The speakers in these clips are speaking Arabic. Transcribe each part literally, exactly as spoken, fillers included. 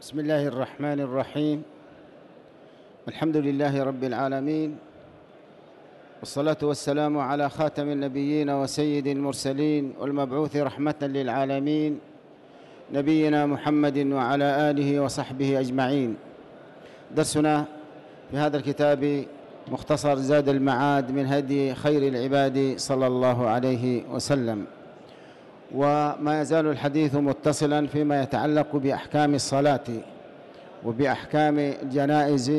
بسم الله الرحمن الرحيم. الحمد لله رب العالمين، والصلاة والسلام على خاتم النبيين وسيد المرسلين والمبعوث رحمة للعالمين نبينا محمد وعلى آله وصحبه أجمعين. درسنا في هذا الكتاب مختصر زاد المعاد من هدي خير العباد صلى الله عليه وسلم، وما يزال الحديث متصلا فيما يتعلق بأحكام الصلاة وبأحكام الجنائز،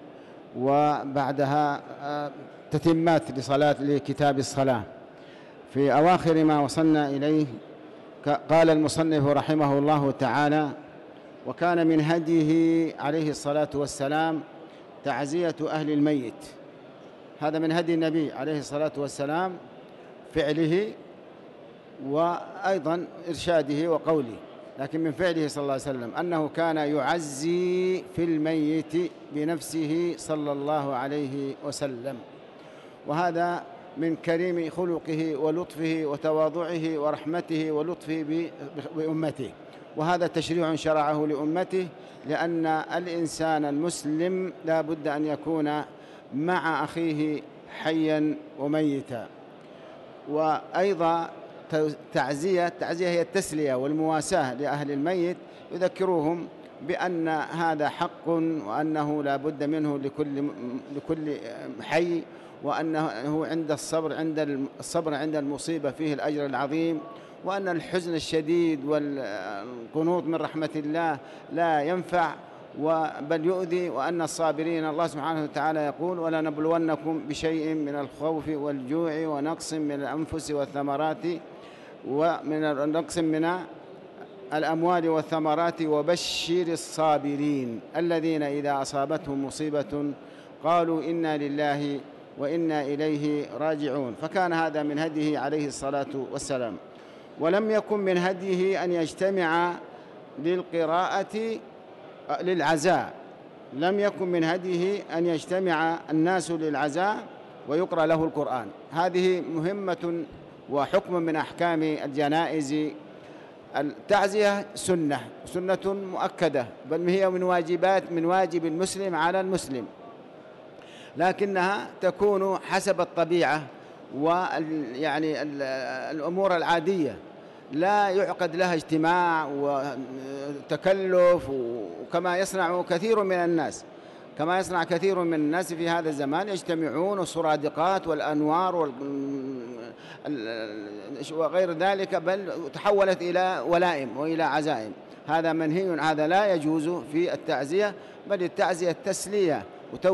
وبعدها تتمات لصلاة لكتاب الصلاة. في أواخر ما وصلنا إليه قال المصنف رحمه الله تعالى: وكان من هديه عليه الصلاة والسلام تعزية أهل الميت. هذا من هدي النبي عليه الصلاة والسلام، فعله وأيضا إرشاده وقوله، لكن من فعله صلى الله عليه وسلم أنه كان يعزي في الميت بنفسه صلى الله عليه وسلم، وهذا من كريم خلقه ولطفه وتواضعه ورحمته ولطفه بأمته، وهذا تشريع شرعه لأمته، لأن الإنسان المسلم لا بد أن يكون مع أخيه حيا وميتا. وأيضا تعزية تعزية هي التسلية والمواساة لأهل الميت، يذكروهم بأن هذا حق، وأنه لا بد منه لكل لكل حي، وأنه عند الصبر عند الصبر عند المصيبة فيه الأجر العظيم، وأن الحزن الشديد والقنوط من رحمة الله لا ينفع بل يؤذي، وأن الصابرين الله سبحانه وتعالى يقول: ولا نبلونكم بشيء من الخوف والجوع ونقص من الأنفس والثمرات ومن النقص من الأموال والثمرات وبشر الصابرين الذين إذا أصابتهم مصيبة قالوا إنا لله وإنا إليه راجعون. فكان هذا من هديه عليه الصلاة والسلام. ولم يكن من هديه أن يجتمع للقراءة للعزاء، لم يكن من هديه أن يجتمع الناس للعزاء ويقرأ له القرآن. هذه مهمة وحكم من أحكام الجنائز. التعزية سنة سنة مؤكدة، بل هي من واجبات من واجب المسلم على المسلم، لكنها تكون حسب الطبيعة ويعني الأمور العادية، لا يعقد لها اجتماع وتكلف، وكما يصنع كثير من الناس كما يصنع كثير من الناس في هذا الزمان، يجتمعون السرادقات والأنوار وغير ذلك، بل تحولت إلى ولائم وإلى عزائم. هذا منهي، هذا لا يجوز في التعزية، بل التعزية تسلية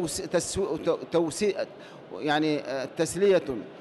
وتوسيء يعني تسلية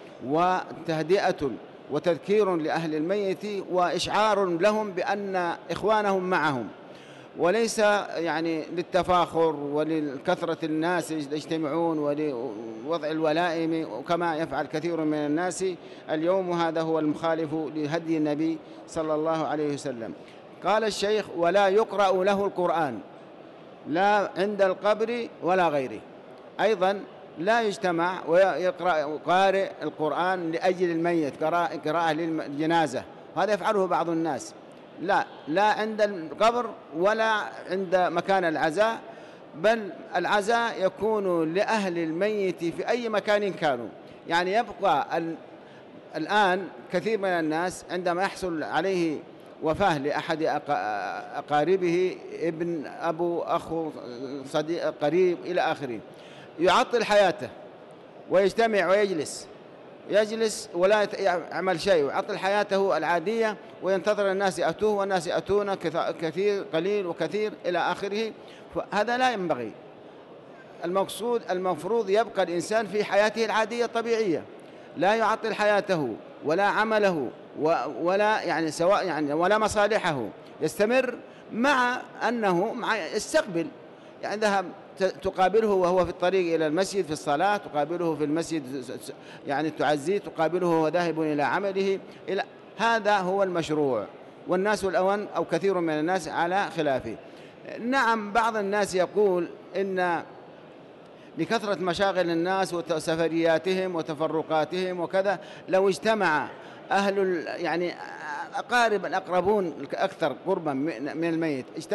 وتهدئة وتذكير لأهل الميت وإشعار لهم بأن إخوانهم معهم، وليس يعني للتفاخر وللكثرة الناس يجتمعون ولوضع الولائم كما يفعل كثير من الناس اليوم، وهذا هو المخالف لهدي النبي صلى الله عليه وسلم. قال الشيخ: ولا يقرأ له القرآن لا عند القبر ولا غيره. أيضا لا يجتمع ويقرأ قارئ القرآن لأجل الميت، قراءة للجنازة، هذا يفعله بعض الناس. لا لا عند القبر ولا عند مكان العزاء، بل العزاء يكون لأهل الميت في أي مكان كانوا. يعني يبقى الآن كثير من الناس عندما يحصل عليه وفاة لأحد أقاربه، ابن، أبو، أخو، صديق، قريب إلى آخره، يعطل حياته ويجتمع ويجلس يجلس ولا يعمل شيء، ويعطل حياته العادية وينتظر الناس يأتوه، والناس يأتون كثير قليل وكثير إلى آخره. هذا لا ينبغي. المقصود المفروض يبقى الإنسان في حياته العادية الطبيعية، لا يعطل حياته ولا عمله ولا يعني سواء يعني ولا مصالحه، يستمر، مع أنه مع يستقبل، يعني ذهب تقابله وهو في الطريق إلى المسجد في الصلاة، تقابله في المسجد يعني تعزيه، تقابله وهو ذاهب إلى عمله، إلى هذا هو المشروع. والناس الأوان أو كثير من الناس على خلافه. نعم، بعض الناس يقول إن لكثرة مشاغل الناس وسفرياتهم وتفرقاتهم وكذا، لو اجتمع أهل يعني أقارب الأقربون أكثر قربا من الميت اجتمعوا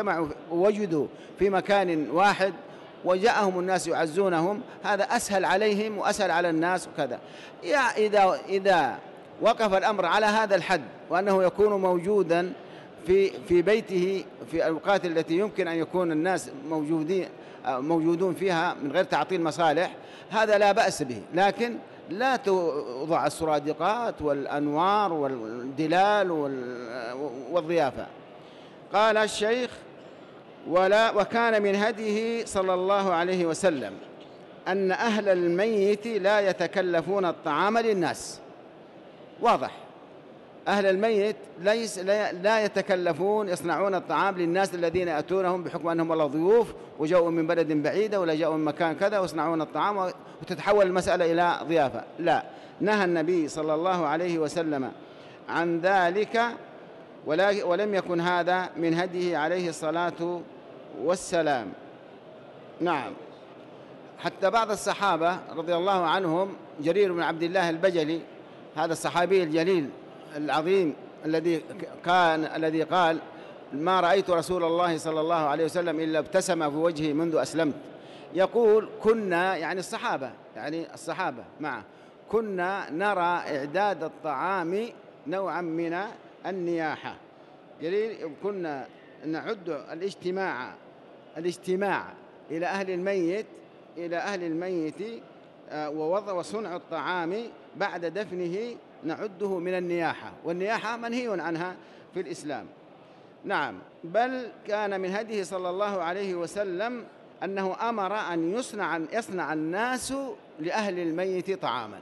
وجدوا في مكان واحد وجاءهم الناس يعزونهم، هذا أسهل عليهم وأسهل على الناس وكذا. إذا إذا وقف الأمر على هذا الحد، وأنه يكون موجودا في في بيته في الأوقات التي يمكن أن يكون الناس موجودين موجودون فيها من غير تعطيل مصالح، هذا لا بأس به، لكن لا توضع السرادقات والأنوار والدلال والضيافة. قال الشيخ: ولا وكان من هديه صلى الله عليه وسلم أن أهل الميت لا يتكلفون الطعام للناس. واضح، أهل الميت ليس لا يتكلفون يصنعون الطعام للناس الذين يأتونهم بحكم أنهم والله ضيوف وجاءوا من بلد بعيدة ولا جاءوا من مكان كذا ويصنعون الطعام وتتحول المسألة إلى ضيافة. لا، نهى النبي صلى الله عليه وسلم عن ذلك، ولم يكن هذا من هديه عليه الصلاة والسلام. نعم، حتى بعض الصحابة رضي الله عنهم، جرير بن عبد الله البجلي، هذا الصحابي الجليل العظيم الذي كان الذي قال: ما رأيت رسول الله صلى الله عليه وسلم إلا ابتسم في وجهي منذ أسلمت. يقول: كنا، يعني الصحابة يعني الصحابة معه، كنا نرى إعداد الطعام نوعا من النياحة. جليل: كنا نعد الاجتماع الاجتماع إلى أهل الميت إلى أهل الميت ووضع وصنع الطعام بعد دفنه نعده من النياحة، والنياحة منهي عنها في الإسلام. نعم، بل كان من هديه صلى الله عليه وسلم أنه أمر أن يصنع يصنع الناس لأهل الميت طعاما،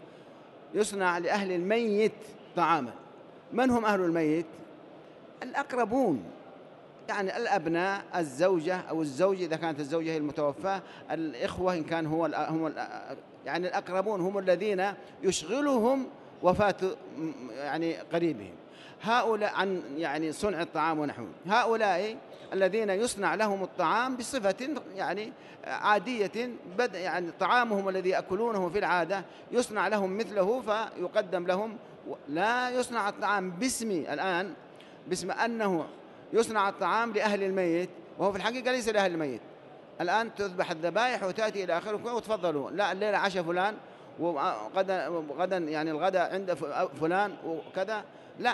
يصنع لأهل الميت طعاما. من هم أهل الميت؟ الأقربون، يعني الأبناء، الزوجة أو الزوج إذا كانت الزوجة هي المتوفاة، الإخوة إن كان هو هم يعني الأقربون هم الذين يشغلهم وفاة يعني قريبهم، هؤلاء عن يعني صنع الطعام ونحوه. هؤلاء الذين يصنع لهم الطعام بصفة يعني عادية، بد يعني طعامهم الذي يأكلونه في العادة يصنع لهم مثله فيقدم لهم، لا يصنع الطعام باسم الآن باسم أنه يصنع الطعام لأهل الميت، وهو في الحقيقة ليس لأهل الميت. الآن تذبح الذبائح وتأتي إلى آخره وتفضلوا، لا الليلة عشاء فلان وغدا غدا يعني الغداء عند فلان وكذا، لا،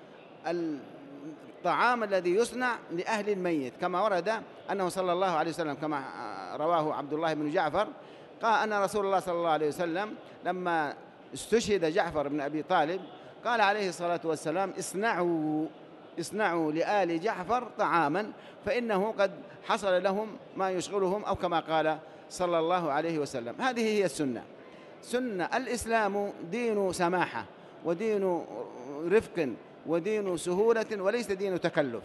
الطعام الذي يصنع لأهل الميت، كما ورد أنه صلى الله عليه وسلم كما رواه عبد الله بن جعفر قال أن رسول الله صلى الله عليه وسلم لما استشهد جعفر بن أبي طالب قال عليه الصلاة والسلام: اصنعوا اصنعوا لآل جعفر طعاما فإنه قد حصل لهم ما يشغلهم، أو كما قال صلى الله عليه وسلم. هذه هي السنة. سنة الإسلام دين سماحة ودين رفق ودين سهولة وليس دين تكلف.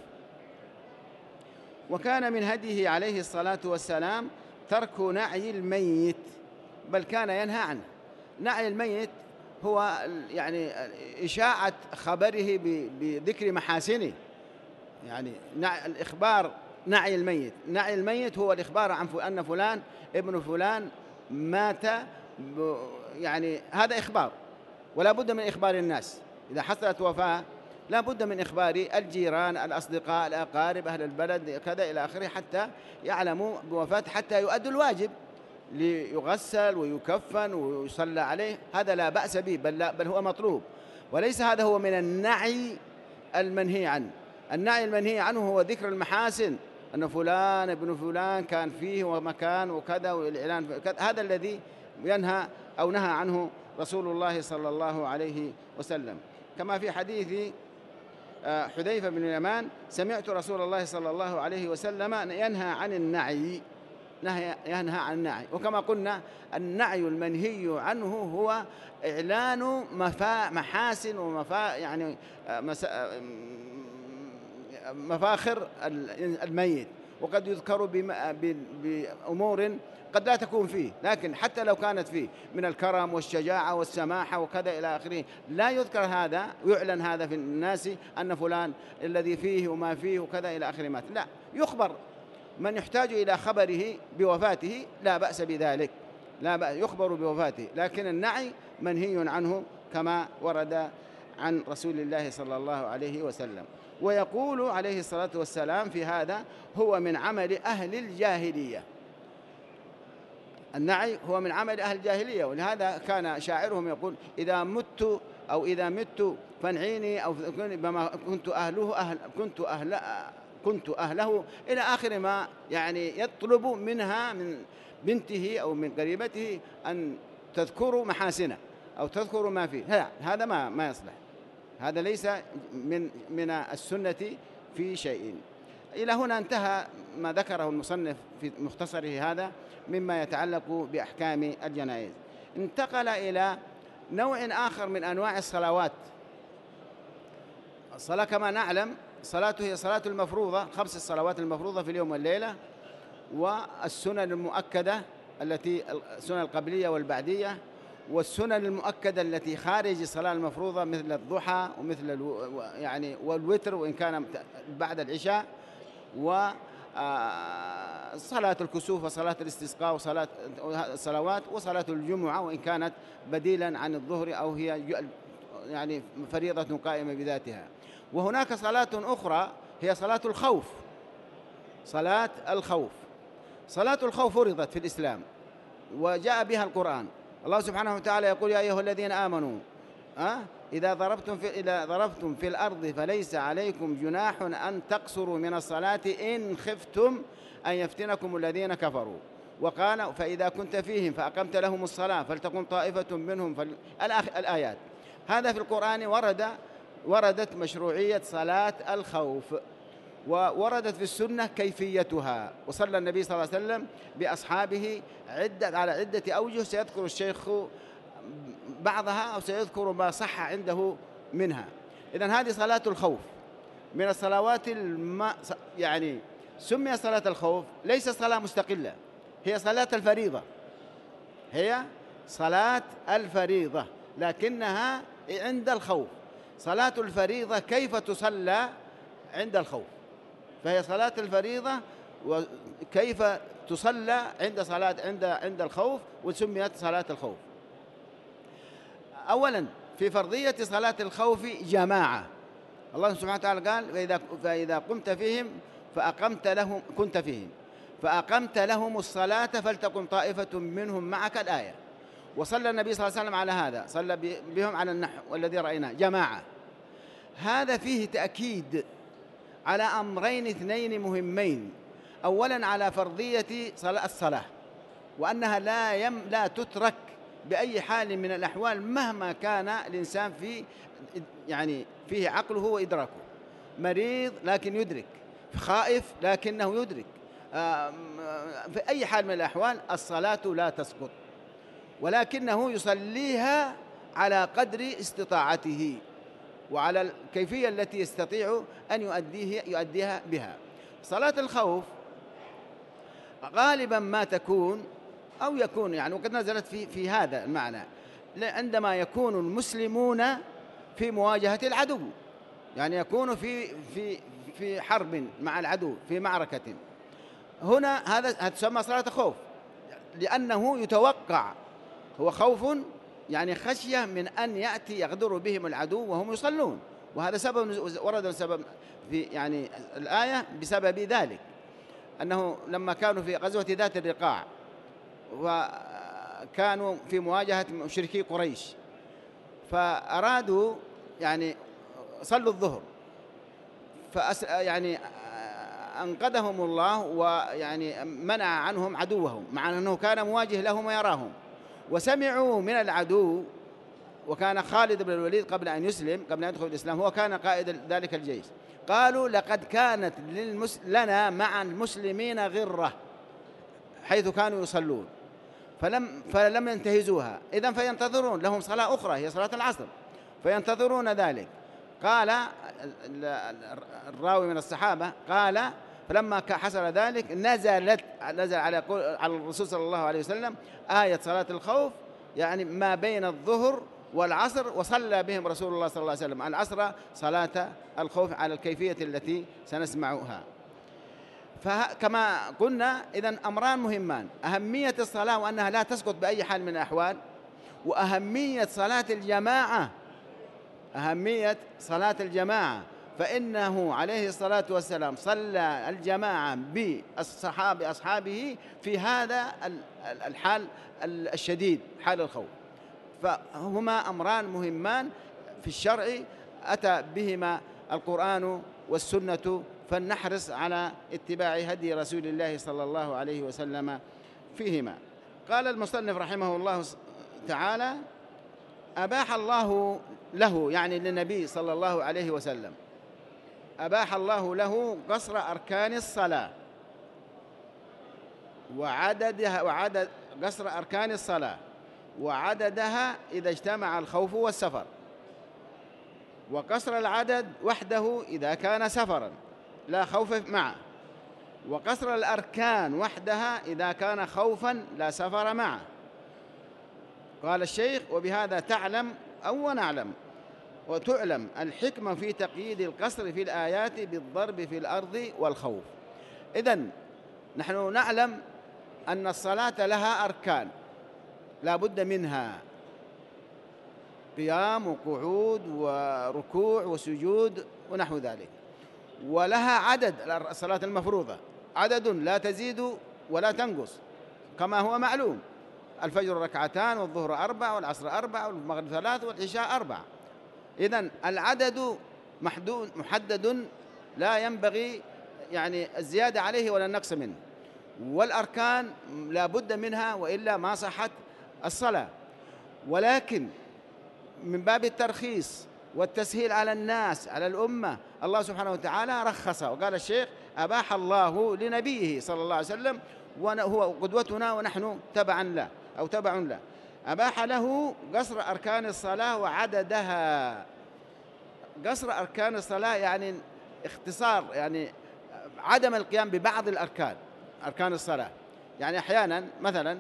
وكان من هديه عليه الصلاة والسلام ترك نعي الميت، بل كان ينهى عنه. نعي الميت هو يعني إشاعة خبره بذكر محاسنه، يعني الإخبار. نعي الميت نعي الميت هو الإخبار عن أن فلان ابن فلان مات، يعني هذا إخبار، ولا بد من إخبار الناس. إذا حصلت وفاة لا بد من إخبار الجيران، الأصدقاء، الأقارب، أهل البلد كذا إلى آخره، حتى يعلموا بوفاة، حتى يؤدوا الواجب، ليغسل ويكفن ويصلى عليه. هذا لا بأس به، بل, بل هو مطلوب، وليس هذا هو من النعي المنهي عنه. النعي المنهي عنه هو ذكر المحاسن، أن فلان ابن فلان كان فيه ومكان وكذا والإعلان كذا، هذا الذي ينهى أو نهى عنه رسول الله صلى الله عليه وسلم. كما في حديث حذيفة بن اليمان: سمعت رسول الله صلى الله عليه وسلم ينهى عن النعي، نهي ينهى عن النعي. وكما قلنا النعي المنهي عنه هو إعلان مفا محاسن ومفا يعني مفاخر الميت، وقد يذكر بأمور قد لا تكون فيه، لكن حتى لو كانت فيه من الكرم والشجاعة والسماحة وكذا إلى آخره، لا يذكر هذا ويعلن هذا في الناس أن فلان الذي فيه وما فيه وكذا إلى آخره مات. لا، يخبر من يحتاج إلى خبره بوفاته، لا بأس بذلك، لا بأس يخبر بوفاته، لكن النعي منهي عنه كما ورد عن رسول الله صلى الله عليه وسلم. ويقول عليه الصلاة والسلام في هذا: هو من عمل أهل الجاهلية. النعي هو من عمل أهل الجاهلية، ولهذا كان شاعرهم يقول: إذا مت أو إذا مت فانعيني أو بما كنت أهله أهل كنت أهل كنت أهله، إلى آخر ما يعني يطلب منها من بنته أو من قريبته أن تذكروا محاسنه أو تذكروا ما فيه. هذا ما ما يصلح، هذا ليس من من السنة في شيء. إلى هنا انتهى ما ذكره المصنف في مختصره هذا مما يتعلق بأحكام الجنائز. انتقل إلى نوع آخر من أنواع الصلوات. الصلاة كما نعلم صلاته هي صلاة المفروضة، خمس الصلوات المفروضة في اليوم والليلة، والسنن المؤكدة التي السنن القبلية والبعدية، والسنن المؤكدة التي خارج الصلاة المفروضة مثل الضحى ومثل الو يعني والوتر وإن كان بعد العشاء، و صلاة الكسوف وصلاة الاستسقاء وصلاة الصلوات وصلاة الجمعة وإن كانت بديلا عن الظهر أو هي يعني فريضة قائمة بذاتها. وهناك صلاة أخرى هي صلاة الخوف. صلاة الخوف صلاة الخوف فرضت في الإسلام وجاء بها القرآن. الله سبحانه وتعالى يقول: يا أيها الذين آمنوا أه؟ إذا ضربتم في إذا ضربتم في الأرض فليس عليكم جناح أن تقصروا من الصلاة إن خفتم أن يفتنكم الذين كفروا. وقال: فإذا كنت فيهم فأقمت لهم الصلاة فلتقم طائفة منهم فل... الآيات. هذا في القرآن ورد وردت مشروعية صلاة الخوف، ووردت في السنة كيفيتها. وصلى النبي صلى الله عليه وسلم بأصحابه عدة على عدة أوجه سيذكر الشيخ بعضها أو سيذكر ما صح عنده منها. إذن هذه صلاة الخوف من الصلوات الم... يعني سمي صلاة الخوف ليس صلاة مستقلة، هي صلاة الفريضة، هي صلاة الفريضة لكنها عند الخوف. صلاة الفريضة كيف تصلى عند الخوف، فهي صلاة الفريضة وكيف تصلى عند صلاة عند عند الخوف، وسميت صلاة الخوف. أولا في فرضية صلاة الخوف جماعة. الله سبحانه وتعالى قال: فإذا, فإذا قمت فيهم فأقمت لهم كنت فيهم فأقمت لهم الصلاة فلتقم طائفة منهم معك، الآية. وصلى النبي صلى الله عليه وسلم على هذا، صلى بهم على النحو والذي رأيناه جماعة. هذا فيه تأكيد على أمرين اثنين مهمين. أولا على فرضية صلاة الصلاة، وأنها لا يم لا تترك بأي حال من الأحوال مهما كان الإنسان في يعني فيه عقله وإدراكه، مريض لكن يدرك، خائف لكنه يدرك، في أي حال من الأحوال الصلاة لا تسقط، ولكنه يصليها على قدر استطاعته وعلى الكيفية التي يستطيع أن يؤديه يؤديها بها. صلاة الخوف غالبا ما تكون أو يكون يعني وقد نزلت في في هذا المعنى عندما يكون المسلمون في مواجهة العدو، يعني يكون في في في حرب مع العدو في معركة. هنا هذا تسمى صلاة خوف، لأنه يتوقع، هو خوف يعني خشية من أن يأتي يغدر بهم العدو وهم يصلون. وهذا سبب ورد السبب في يعني الآية بسبب ذلك، أنه لما كانوا في غزوة ذات الرقاع وكانوا في مواجهة مشركي قريش، فأرادوا يعني صلوا الظهر، فأس يعني أنقذهم الله ويعني منع عنهم عدوهم، مع أنه كان مواجه لهم ويراهم. وسمعوا من العدو، وكان خالد بن الوليد قبل أن يسلم قبل أن يدخل الإسلام هو كان قائد ذلك الجيش، قالوا: لقد كانت للمس... لنا مع المسلمين غرة، حيث كانوا يصلون فلم فلم ينتهزوها، إذن فينتظرون لهم صلاة أخرى هي صلاة العصر فينتظرون ذلك. قال الراوي من الصحابة قال: فلما حصل ذلك نزلت نزل على على الرسول صلى الله عليه وسلم آية صلاة الخوف، يعني ما بين الظهر والعصر، وصلى بهم رسول الله صلى الله عليه وسلم العصر صلاة الخوف على الكيفية التي سنسمعها. فكما قلنا إذن أمران مهمان: أهمية الصلاة وأنها لا تسقط بأي حال من الأحوال، وأهمية صلاة الجماعة أهمية صلاة الجماعة، فإنه عليه الصلاة والسلام صلى الجماعة بالصحاب أصحابه في هذا الحال الشديد، حال الخوف. فهما أمران مهمان في الشرع أتى بهما القرآن والسنة، فلنحرص على اتباع هدي رسول الله صلى الله عليه وسلم فيهما. قال المصنف رحمه الله تعالى: أباح الله له، يعني للنبي صلى الله عليه وسلم، أباح الله له قصر أركان الصلاة وعددها وعدد قصر أركان الصلاة وعددها إذا اجتمع الخوف والسفر، وقصر العدد وحده إذا كان سفرا لا خوف معه، وقصر الأركان وحدها إذا كان خوفا لا سفر معه. قال الشيخ: وبهذا تعلم أو نعلم وتعلم الحكمة في تقييد القصر في الآيات بالضرب في الأرض والخوف. إذن نحن نعلم أن الصلاة لها أركان لا بد منها، قيام وقعود وركوع وسجود ونحو ذلك، ولها عدد، الصلاة المفروضة عدد لا تزيد ولا تنقص كما هو معلوم: الفجر ركعتان، والظهر أربع، والعصر أربع، والمغرب ثلاث، والعشاء أربع. إذن العدد محدود محدد لا ينبغي يعني الزيادة عليه ولا النقص منه، والأركان لا بد منها وإلا ما صحت الصلاة. ولكن من باب الترخيص والتسهيل على الناس، على الأمة، الله سبحانه وتعالى رخص، وقال الشيخ: أباح الله لنبيه صلى الله عليه وسلم، وهو قدوتنا ونحن تبعا له أو تبع له، أباح له قصر أركان الصلاة وعددها. قصر أركان الصلاة يعني اختصار، يعني عدم القيام ببعض الأركان، أركان الصلاة. يعني أحيانا مثلا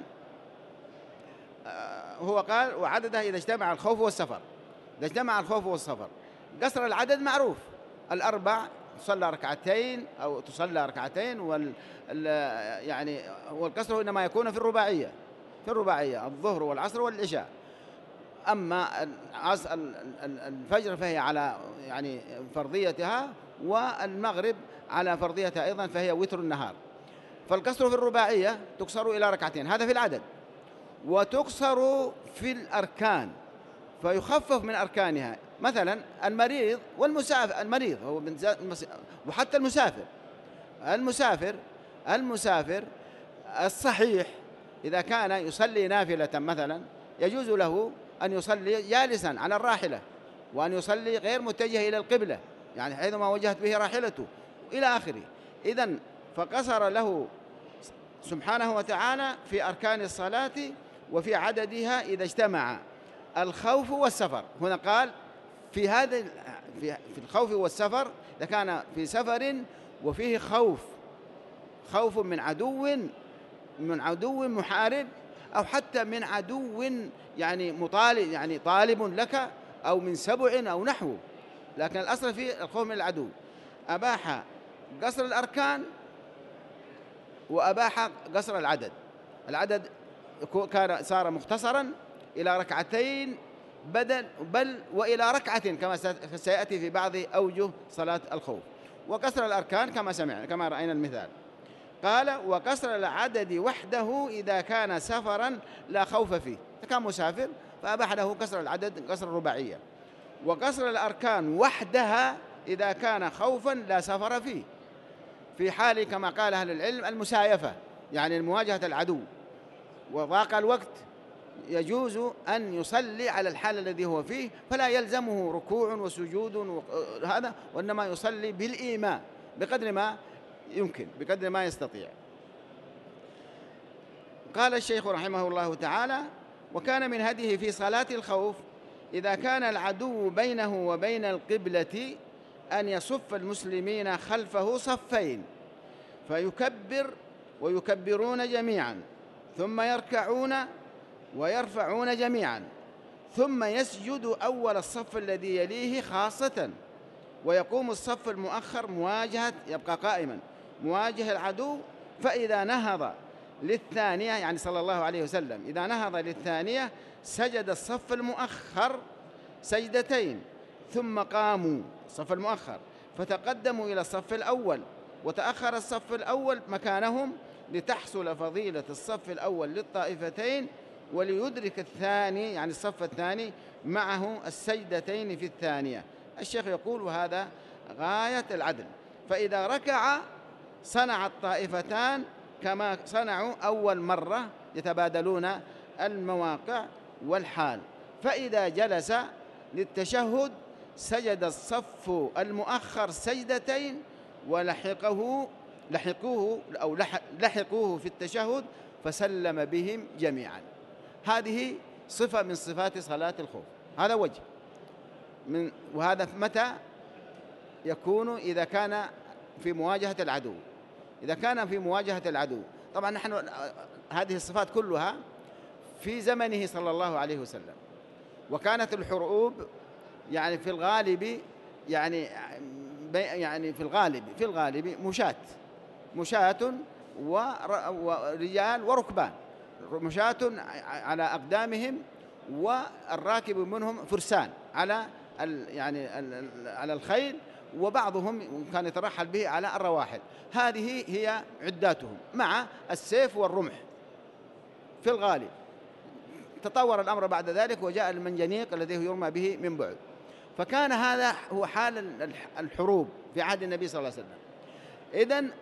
هو قال: وعددها إذا اجتمع الخوف والسفر. إذا اجتمع الخوف والسفر، قصر العدد معروف، الأربع تصلى ركعتين أو تصلى ركعتين، وال يعني والقصر إنما يكون في الرباعية، في الرباعية الظهر والعصر والعشاء. أما الفجر فهي على يعني فرضيتها، والمغرب على فرضيتها أيضا، فهي وتر النهار. فالقصر في الرباعية تقصر إلى ركعتين، هذا في العدد، وتقصر في الأركان فيخفف من أركانها، مثلا المريض والمسافر، المريض هو وحتى المسافر، المسافر المسافر الصحيح إذا كان يصلي نافلة مثلا يجوز له أن يصلي جالسا على الراحلة، وأن يصلي غير متجه إلى القبلة، يعني حيثما وجهت به راحلته إلى آخره. إذن فقصر له سبحانه وتعالى في أركان الصلاة وفي عددها إذا اجتمع الخوف والسفر. هنا قال في هذا في الخوف والسفر، إذا كان في سفر وفيه خوف، خوف من عدو من عدو محارب، أو حتى من عدو يعني مطالب، يعني طالب لك، أو من سبع أو نحوه، لكن الأصل في الخوف من العدو. أباح قصر الأركان وأباح قصر العدد. العدد كان صار مختصرا إلى ركعتين بدل بل وإلى ركعة كما سيأتي في بعض أوجه صلاة الخوف، وقصر الأركان كما سمعنا كما رأينا المثال. قال: وقصر العدد وحده إذا كان سفرا لا خوف فيه، كان مسافر فأباح له قصر العدد قصر الرباعية، وقصر الأركان وحدها إذا كان خوفا لا سفر فيه، في حال كما قال أهل العلم المسايفة، يعني المواجهة العدو وضاق الوقت، يجوز أن يصلي على الحال الذي هو فيه، فلا يلزمه ركوع وسجود هذا، وإنما يصلي بالإيماء بقدر ما يمكن، بقدر ما يستطيع. قال الشيخ رحمه الله تعالى: وكان من هديه في صلاة الخوف إذا كان العدو بينه وبين القبلة أن يصف المسلمين خلفه صفين، فيكبر ويكبرون جميعا، ثم يركعون ويرفعون جميعا، ثم يسجد أول الصف الذي يليه خاصة، ويقوم الصف المؤخر مواجهة، يبقى قائما مواجه العدو، فإذا نهض للثانية، يعني صلى الله عليه وسلم إذا نهض للثانية سجد الصف المؤخر سجدتين، ثم قاموا الصف المؤخر فتقدموا إلى الصف الأول، وتأخر الصف الأول مكانهم لتحصل فضيلة الصف الأول للطائفتين، وليدرك الثاني يعني الصف الثاني معه السجدتين في الثانية. الشيخ يقول وهذا غاية العدل. فإذا ركع صنع الطائفتان كما صنعوا أول مرة، يتبادلون المواقع والحال. فإذا جلس للتشهد سجد الصف المؤخر سجدتين، ولحقه لحقوه أو لحقوه في التشهد فسلم بهم جميعا. هذه صفة من صفات صلاة الخوف، هذا وجه من. وهذا متى يكون؟ إذا كان في مواجهة العدو. إذا كان في مواجهة العدو، طبعا نحن هذه الصفات كلها في زمنه صلى الله عليه وسلم، وكانت الحروب يعني في الغالب يعني يعني في الغالب في الغالب مشاة مشاة ورجال وركبان، مشاة على أقدامهم والراكب منهم فرسان على يعني على الخيل، وبعضهم كان يترحل به على الرواحل. هذه هي عداتهم مع السيف والرمح في الغالب. تطور الأمر بعد ذلك وجاء المنجنيق الذي يرمى به من بعد. فكان هذا هو حال الحروب في عهد النبي صلى الله عليه وسلم. إذن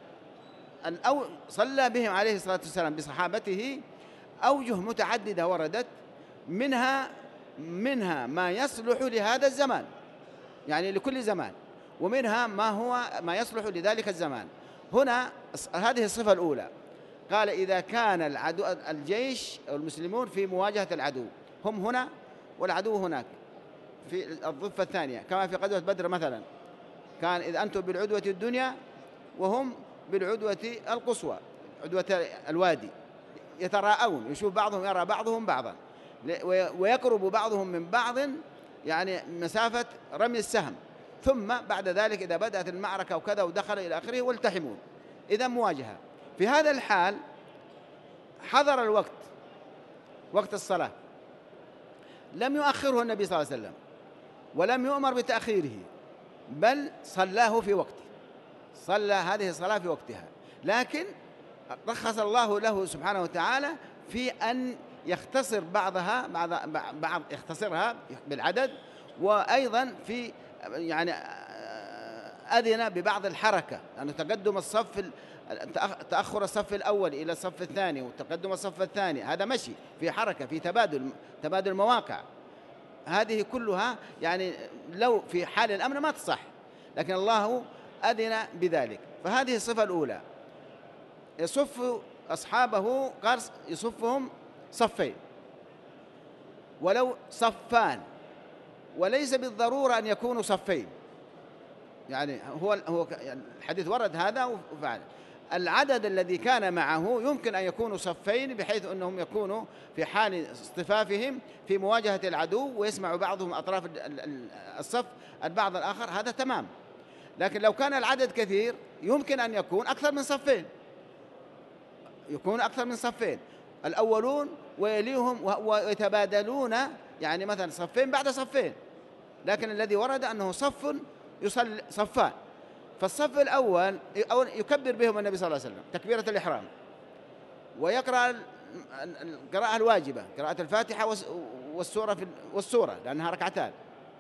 أو صلى بهم عليه الصلاة والسلام بصحابته أوجه متعددة وردت، منها منها ما يصلح لهذا الزمان يعني لكل زمان، ومنها ما هو ما يصلح لذلك الزمان. هنا هذه الصفة الأولى، قال إذا كان العدو الجيش أو المسلمون في مواجهة العدو، هم هنا والعدو هناك في الضفة الثانية، كما في غزوة بدر مثلا، كان إذا أنتم بالعدوة الدنيا وهم بالعدوة القصوى، عدوة الوادي، يتراءون، يشوف بعضهم يرى بعضهم بعضا، ويقرب بعضهم من بعض يعني مسافة رمي السهم، ثم بعد ذلك إذا بدأت المعركة وكذا ودخل إلى آخره والتحمون. إذا مواجهة. في هذا الحال حضر الوقت، وقت الصلاة، لم يؤخره النبي صلى الله عليه وسلم ولم يؤمر بتأخيره، بل صلاه في وقته، صلى هذه الصلاة في وقتها. لكن رخص الله له سبحانه وتعالى في أن يختصر بعضها بعض بعض يختصرها بالعدد، وأيضا في يعني أذن ببعض الحركة، لأن تقدم الصف تأخر الصف الأول إلى الصف الثاني وتقدم الصف الثاني هذا مشي في حركة، في تبادل تبادل مواقع. هذه كلها يعني لو في حال الأمن ما تصح، لكن الله أذن بذلك. فهذه الصفة الأولى، يصف أصحابه قال يصفهم صفين ولو صفان، وليس بالضرورة أن يكونوا صفين، يعني هو هو الحديث ورد هذا وفعل. العدد الذي كان معه يمكن أن يكونوا صفين، بحيث أنهم يكونوا في حال اصطفافهم في مواجهة العدو ويسمع بعضهم أطراف الصف البعض الآخر، هذا تمام. لكن لو كان العدد كثير يمكن أن يكون أكثر من صفين، يكون أكثر من صفين الأولون ويليهم ويتبادلون، يعني مثلا صفين بعد صفين. لكن الذي ورد أنه صف يصلي صفان، فالصف الأول يكبر بهم النبي صلى الله عليه وسلم تكبيرة الإحرام، ويقرأ القراءة الواجبة، قراءة الفاتحة والسورة والسورة لأنها ركعتان،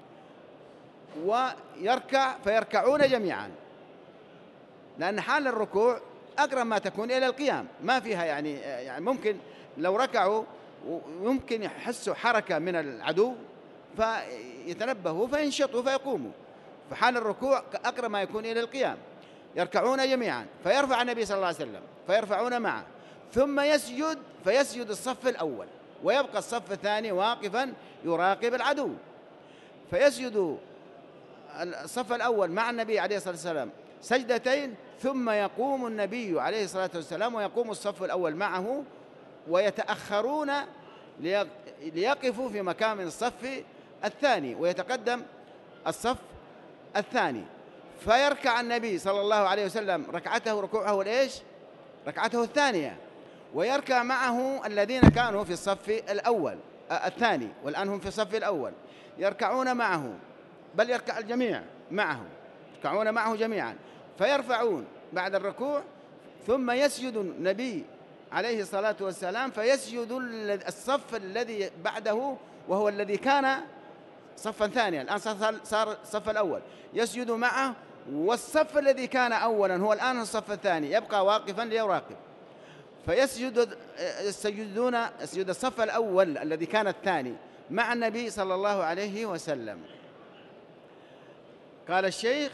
ويركع فيركعون جميعا، لأن حال الركوع أقرب ما تكون إلى القيام، ما فيها يعني يعني ممكن لو ركعوا يمكن يحسوا حركة من العدو فيتنبهوا فينشطوا فيقوموا. فحال الركوع أقرب ما يكون إلى القيام، يركعون جميعا فيرفع النبي صلى الله عليه وسلم فيرفعون معه، ثم يسجد فيسجد الصف الأول، ويبقى الصف الثاني واقفا يراقب العدو، فيسجد الصف الأول مع النبي عليه الصلاة والسلام سجدتين، ثم يقوم النبي عليه الصلاة والسلام ويقوم الصف الأول معه، ويتأخرون ليقفوا في مكان الصف الثاني، ويتقدم الصف الثاني، فيركع النبي صلى الله عليه وسلم ركعته ركوعه الإيش ركعته الثانية، ويركع معه الذين كانوا في الصف الأول الثاني والآن هم في الصف الأول، يركعون معه بل يركع الجميع معه، يركعون معه جميعا، فيرفعون بعد الركوع، ثم يسجد النبي عليه الصلاة والسلام، فيسجد الصف الذي بعده وهو الذي كان صفا ثانيا، الآن صار الصف الأول، يسجد معه، والصف الذي كان أولا هو الآن الصف الثاني يبقى واقفا ليراقب، فيسجد يسجدون يسجد الصف الأول الذي كان الثاني مع النبي صلى الله عليه وسلم. قال الشيخ: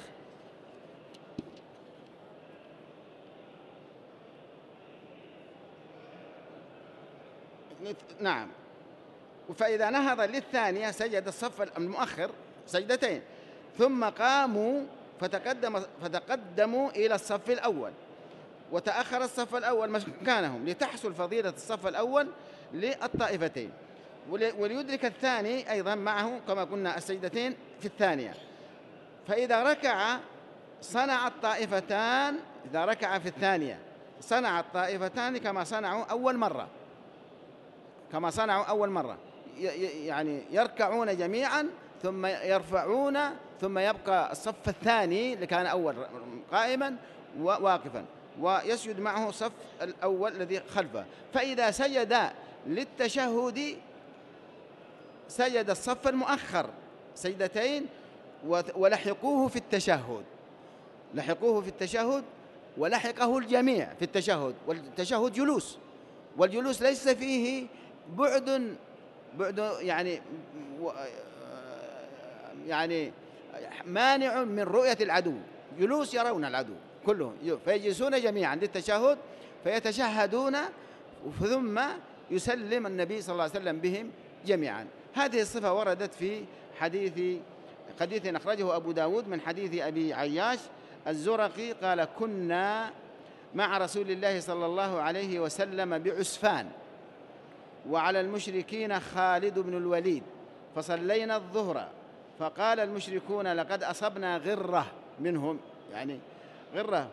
نعم، فإذا نهض للثانية سجد الصف المؤخر سجدتين، ثم قاموا فتقدم فتقدموا إلى الصف الأول، وتأخر الصف الأول مكانهم لتحصل فضيلة الصف الأول للطائفتين، وليدرك الثاني أيضا معه كما قلنا السجدتين في الثانية. فإذا ركع صنع الطائفتان، إذا ركع في الثانية صنع الطائفتان كما صنعوا أول مرة، كما صنعوا أول مرة، يعني يركعون جميعا ثم يرفعون، ثم يبقى الصف الثاني اللي كان أول قائما وواقفا، ويسجد معه الصف الأول الذي خلفه. فإذا سجد للتشهد سجد الصف المؤخر سجدتين ولحقوه في التشهد، لحقوه في التشهد ولحقه الجميع في التشهد، والتشهد جلوس، والجلوس ليس فيه بعد بعد يعني يعني مانع من رؤية العدو، جلوس يرون العدو كلهم، فيجلسون جميعا للتشهد فيتشهدون، ثم يسلم النبي صلى الله عليه وسلم بهم جميعا. هذه الصفة وردت في حديث حديث أخرجه أبو داود من حديث أبي عياش الزرقي قال: كنا مع رسول الله صلى الله عليه وسلم بعسفان، وعلى المشركين خالد بن الوليد، فصلينا الظهر، فقال المشركون: لقد أصبنا غرة منهم، يعني غرة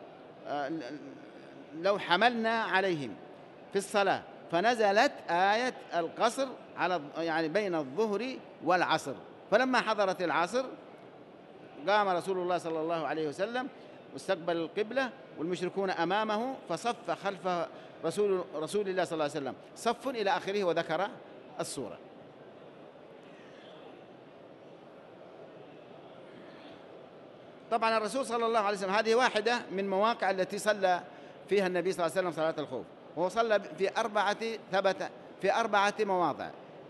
لو حملنا عليهم في الصلاة، فنزلت آية القصر على يعني بين الظهر والعصر، فلما حضرت العصر قام رسول الله صلى الله عليه وسلم واستقبل القبلة والمشركون أمامه، فصف خلف رسول رسول الله صلى الله عليه وسلم صف إلى آخره، وذكر السورة. طبعا الرسول صلى الله عليه وسلم هذه واحدة من مواقع التي صلى فيها النبي صلى الله عليه وسلم صلاة الخوف، وهو صلى في أربعة ثبت في أربعة مواضع.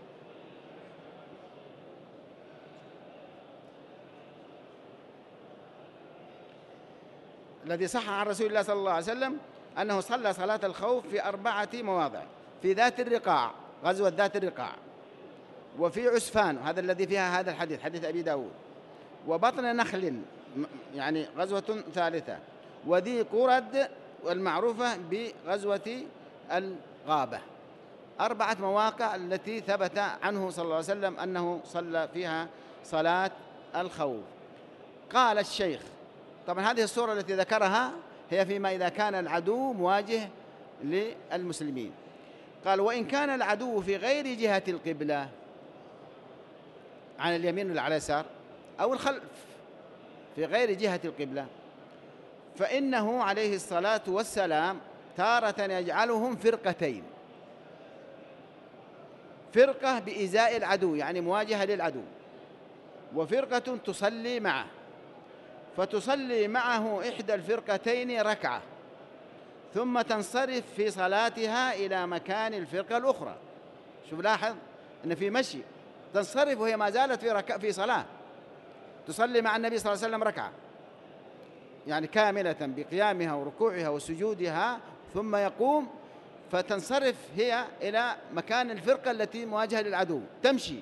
الذي صح عن رسول الله صلى الله عليه وسلم أنه صلى صلاة الخوف في أربعة مواضع: في ذات الرقاع، غزوة ذات الرقاع، وفي عسفان، هذا الذي فيها هذا الحديث حديث أبي داود، وبطن نخل يعني غزوة ثالثة، وذي قرد والمعروفة بغزوة الغابة. أربعة مواقع التي ثبت عنه صلى الله عليه وسلم أنه صلى فيها صلاة الخوف. قال الشيخ: طبعا هذه الصورة التي ذكرها هي فيما إذا كان العدو مواجه للمسلمين. قال: وإن كان العدو في غير جهة القبلة، عن اليمين ولا على اليسار أو الخلف، في غير جهة القبلة، فإنه عليه الصلاة والسلام تارة يجعلهم فرقتين: فرقة بإزاء العدو يعني مواجهة للعدو، وفرقة تصلي معه، فتصلي معه إحدى الفرقتين ركعة ثم تنصرف في صلاتها إلى مكان الفرقة الأخرى. شوف لاحظ أن في مشي، تنصرف وهي ما زالت في ركعة في صلاة، تصلي مع النبي صلى الله عليه وسلم ركعة يعني كاملة بقيامها وركوعها وسجودها، ثم يقوم فتنصرف هي إلى مكان الفرقة التي مواجهة للعدو، تمشي،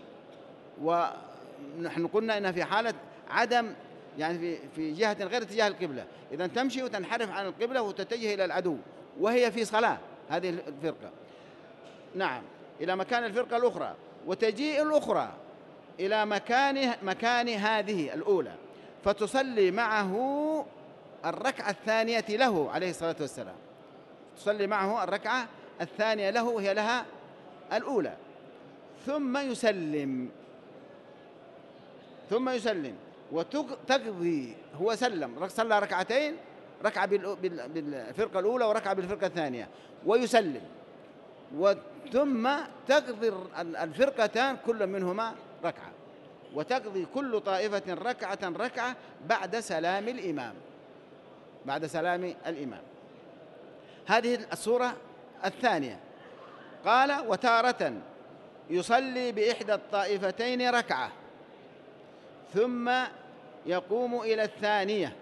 ونحن قلنا إنها في حالة عدم يعني في في جهة غير اتجاه القبلة، إذا تمشي وتنحرف عن القبلة وتتجه إلى العدو وهي في صلاة هذه الفرقة، نعم، إلى مكان الفرقة الأخرى، وتجيء الأخرى إلى مكان مكان هذه الأولى، فتصلي معه الركعة الثانية له عليه الصلاة والسلام، تصلي معه الركعة الثانية له وهي لها الأولى، ثم يسلم ثم يسلم وتقضي، هو سلم صلى ركعتين، ركعة بالفرقة الأولى وركعة بالفرقة الثانية ويسلم، ثم تقضي الفرقتان كل منهما ركعة، وتقضي كل طائفة ركعة ركعة بعد سلام الإمام، بعد سلام الإمام. هذه الصورة الثانية. قال وتارة يصلي بإحدى الطائفتين ركعة ثم يقوم إلى الثانية،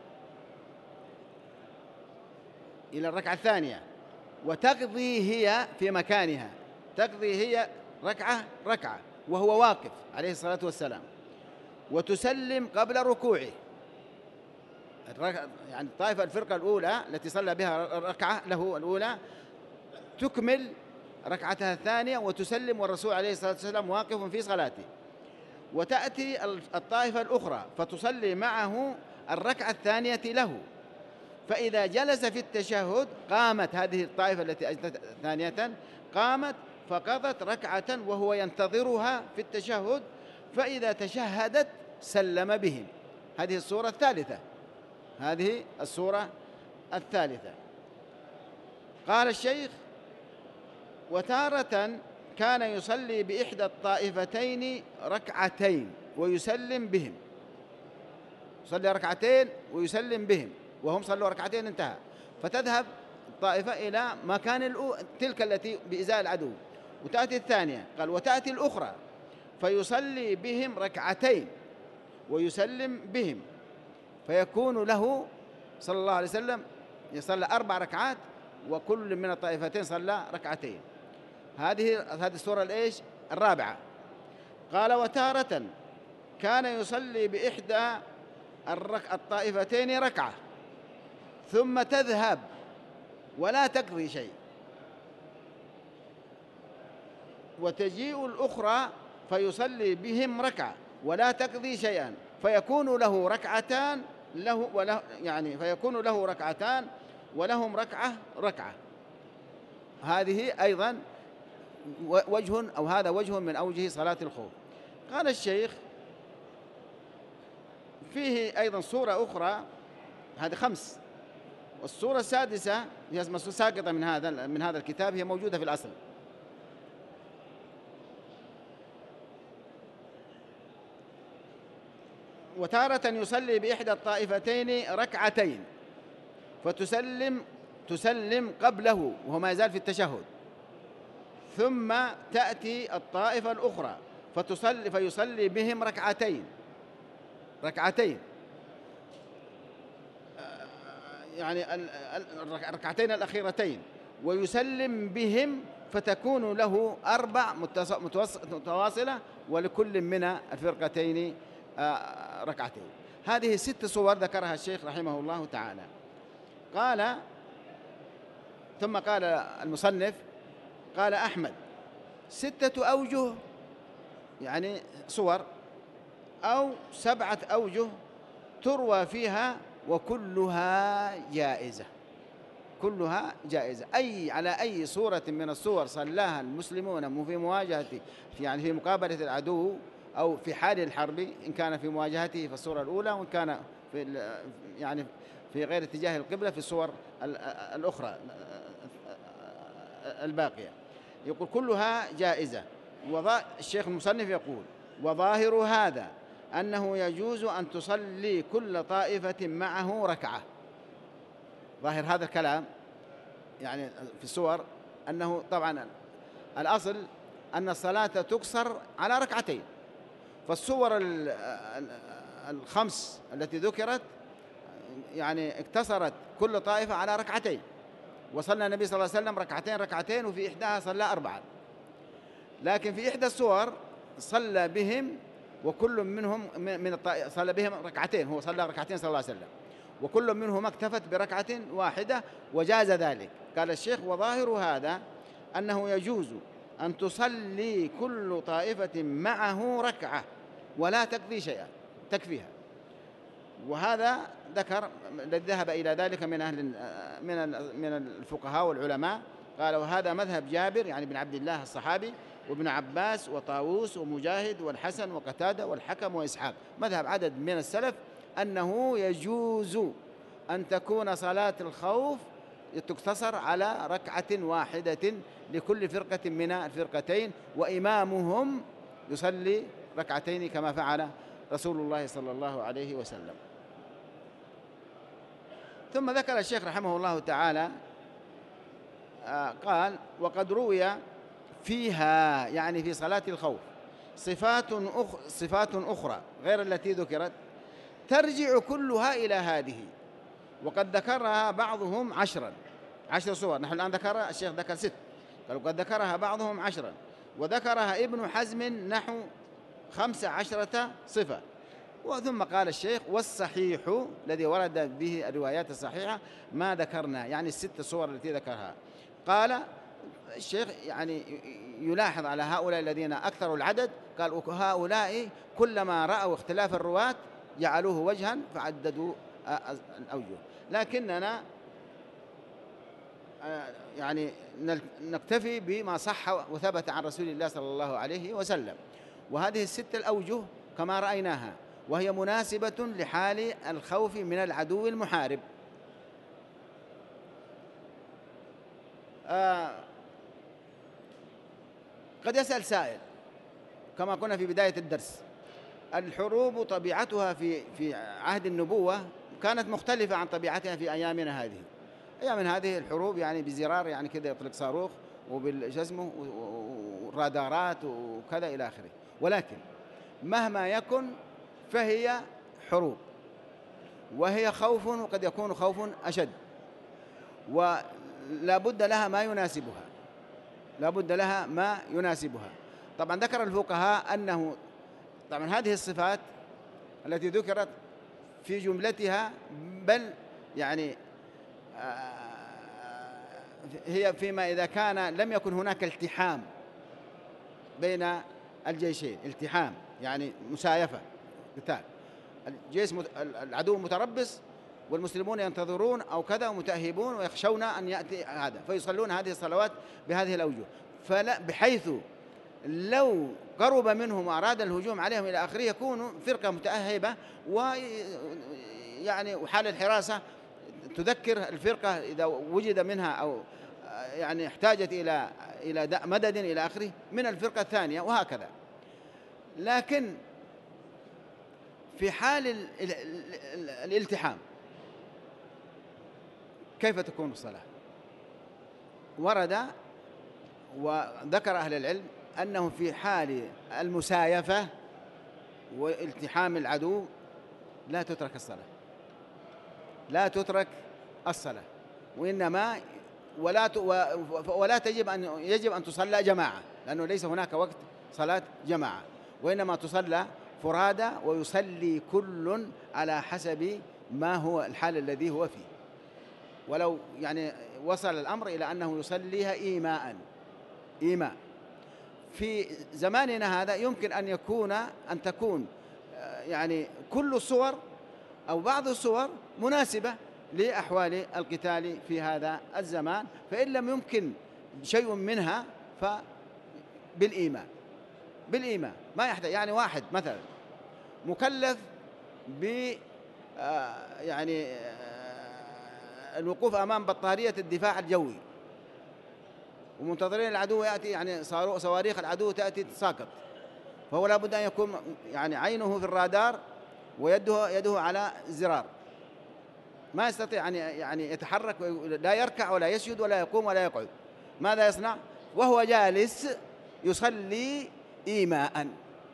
إلى الركعة الثانية، وتقضي هي في مكانها، تقضي هي ركعة ركعة وهو واقف عليه الصلاة والسلام، وتسلم قبل ركوعه. يعني الطائفة الفرقة الأولى التي صلى بها ركعة له الأولى تكمل ركعتها الثانية وتسلم والرسول عليه الصلاة والسلام واقف في صلاته، وتأتي الطائفة الأخرى فتصلي معه الركعة الثانية له، فإذا جلس في التشهد قامت هذه الطائفة التي أجلت ثانية، قامت فقضت ركعة وهو ينتظرها في التشهد، فإذا تشهدت سلم بهم. هذه الصورة الثالثة، هذه الصورة الثالثة. قال الشيخ وتارة كان يصلي بإحدى الطائفتين ركعتين ويسلم بهم، يصلي ركعتين ويسلم بهم وهم صلوا ركعتين انتهى، فتذهب الطائفة إلى مكان تلك التي بإزاء العدو، وتأتي الثانية. قال وتأتي الأخرى فيصلي بهم ركعتين ويسلم بهم، فيكون له صلى الله عليه وسلم يصلى أربع ركعات وكل من الطائفتين صلى ركعتين. هذه هذه السورة الإيش الرابعة. قال وتارة كان يصلي بإحدى الطائفتين ركعة ثم تذهب ولا تقضي شيء، وتجيء الأخرى فيصلي بهم ركعة ولا تقضي شيئا، فيكون له ركعتان له وله يعني فيكون له ركعتان ولهم ركعة ركعة. هذه أيضا وجه أو هذا وجه من أوجه صلاة الخوف. قال الشيخ فيه أيضا صورة أخرى، هذه خمس، والصورة السادسة هي ساقطة من هذا من هذا الكتاب، هي موجودة في الأصل. وتارة يصلي بإحدى الطائفتين ركعتين فتسلم تسلم قبله وهو ما يزال في التشهد، ثم تأتي الطائفة الأخرى فتصلي فيصلي بهم ركعتين ركعتين يعني الركعتين الأخيرتين ويسلم بهم، فتكون له أربع متواصلة ولكل من الفرقتين ركعتين. هذه ست صور ذكرها الشيخ رحمه الله تعالى. قال ثم قال المصنف قال أحمد ستة أوجه يعني صور أو سبعة أوجه تروى فيها وكلها جائزة، كلها جائزة، أي على أي صورة من الصور صلاها المسلمون في مواجهة يعني في مقابلة العدو أو في حال الحرب، إن كان في مواجهته في الصورة الأولى، وإن كان في يعني في غير اتجاه القبلة في الصور الأخرى الباقية. يقول كلها جائزة. الشيخ المصنف يقول وظاهر هذا أنه يجوز أن تصلي كل طائفة معه ركعة. ظاهر هذا الكلام يعني في الصور أنه طبعا الأصل أن الصلاة تقصر على ركعتين، فالصور الخمس التي ذكرت يعني اقتصرت كل طائفة على ركعتين، وصلى النبي صلى الله عليه وسلم ركعتين ركعتين وفي إحداها صلى أربعة، لكن في إحدى الصور صلى بهم وكل منهم من الطائفة صلى بهم ركعتين، هو صلى ركعتين صلى الله عليه وسلم، وكل منهم اكتفت بركعة واحدة وجاز ذلك. قال الشيخ وظاهر هذا أنه يجوز أن تصلي كل طائفة معه ركعة ولا تقضي شيئا تكفيها. وهذا ذكر الذي ذهب إلى ذلك من أهل من من الفقهاء والعلماء، قال وهذا مذهب جابر يعني بن عبد الله الصحابي وابن عباس وطاووس ومجاهد والحسن وقتادة والحكم وإسحاق. مذهب عدد من السلف أنه يجوز أن تكون صلاة الخوف تقتصر على ركعة واحدة لكل فرقة من الفرقتين، وإمامهم يصلي ركعتين كما فعل رسول الله صلى الله عليه وسلم. ثم ذكر الشيخ رحمه الله تعالى آه قال: وقد روي فيها، يعني في صلاة الخوف، صفات أخ صفات أخرى غير التي ذكرت ترجع كلها إلى هذه، وقد ذكرها بعضهم عشرا عشر صور. نحن الآن ذكر الشيخ ذكر ست، قال وقد ذكرها بعضهم عشرا، وذكرها ابن حزم نحو خمس عشرة صفة. وثم قال الشيخ: والصحيح الذي ورد به الروايات الصحيحة ما ذكرنا، يعني الست صور التي ذكرها. قال الشيخ يعني يلاحظ على هؤلاء الذين أكثروا العدد، قال هؤلاء كلما رأوا اختلاف الرواة جعلوه وجها فعددوا الأوجه، لكننا يعني نكتفي بما صح وثبت عن رسول الله صلى الله عليه وسلم. وهذه الست الأوجه كما رأيناها، وهي مناسبة لحال الخوف من العدو المحارب. آه قد يسأل سائل كما قلنا في بداية الدرس: الحروب طبيعتها في في عهد النبوة كانت مختلفة عن طبيعتها في أيامنا هذه. أيامنا هذه الحروب يعني بزرار، يعني كذا يطلق صاروخ وبالجزمه والرادارات وكذا إلى آخره. ولكن مهما يكن فهي حروب، وهي خوف، وقد يكون خوف أشد، ولا بد لها ما يناسبها، لا بد لها ما يناسبها. طبعا ذكر الفقهاء أنه طبعا هذه الصفات التي ذكرت في جملتها، بل يعني هي فيما إذا كان لم يكن هناك التحام بين الجيشين، التحام يعني مسايفة قتال، الجيش العدو متربص والمسلمون ينتظرون أو كذا ومتأهبون ويخشون أن يأتي هذا، فيصلون هذه الصلوات بهذه الأوجه، فلا بحيث لو قرب منهم وأراد الهجوم عليهم إلى آخره يكون فرقة متأهبة، ويعني وحال الحراسة تذكر الفرقة إذا وجد منها أو يعني احتاجت إلى إلى مدد إلى آخره من الفرقة الثانية، وهكذا. لكن في حال الالتحام كيف تكون الصلاة؟ ورد وذكر أهل العلم أنه في حال المسايفة والتحام العدو لا تترك الصلاة، لا تترك الصلاة، وإنما ولا ولا تجب أن يجب أن تصلى جماعة، لأنه ليس هناك وقت صلاة جماعة، وإنما تصلى فرادى، ويصلي كل على حسب ما هو الحال الذي هو فيه. ولو يعني وصل الأمر إلى أنه يصليها إيماء إيماء في زماننا هذا يمكن أن يكون أن تكون يعني كل الصور أو بعض الصور مناسبة لأحوال القتال في هذا الزمان، فإن لم يمكن شيء منها فبالإيمان بالإيمان ما يحتاج. يعني واحد مثلا مكلف ب يعني الوقوف أمام بطارية الدفاع الجوي ومنتظرين العدو يأتي، يعني صواريخ العدو تأتي تساقط، فهو لابد أن يكون يعني عينه في الرادار ويده يده على الزرار، ما يستطيع أن يعني يتحرك، لا يركع ولا يسجد ولا يقوم ولا يقعد. ماذا يصنع؟ وهو جالس يصلي إيماء،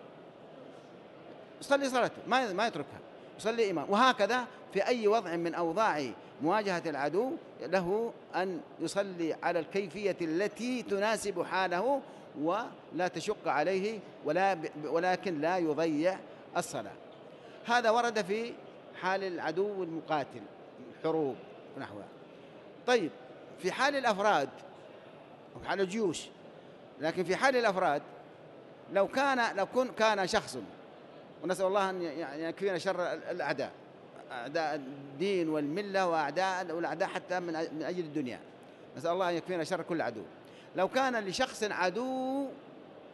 يصلي صلاته ما ما يتركها، يصلي إيماء. وهكذا في أي وضع من أوضاع مواجهة العدو له أن يصلي على الكيفية التي تناسب حاله ولا تشق عليه، ولا ولكن لا يضيع الصلاة. هذا ورد في حال العدو المقاتل، الحروب ونحوها. طيب في حال الأفراد أو حال الجيوش، لكن في حال الأفراد لو كان لو كن كان شخص، ونسأل الله أن يكفينا شر الأعداء، أعداء الدين والملة وأعداء والأعداء حتى من أجل الدنيا، نسأل الله أن يكفينا شر كل عدو. لو كان لشخص عدو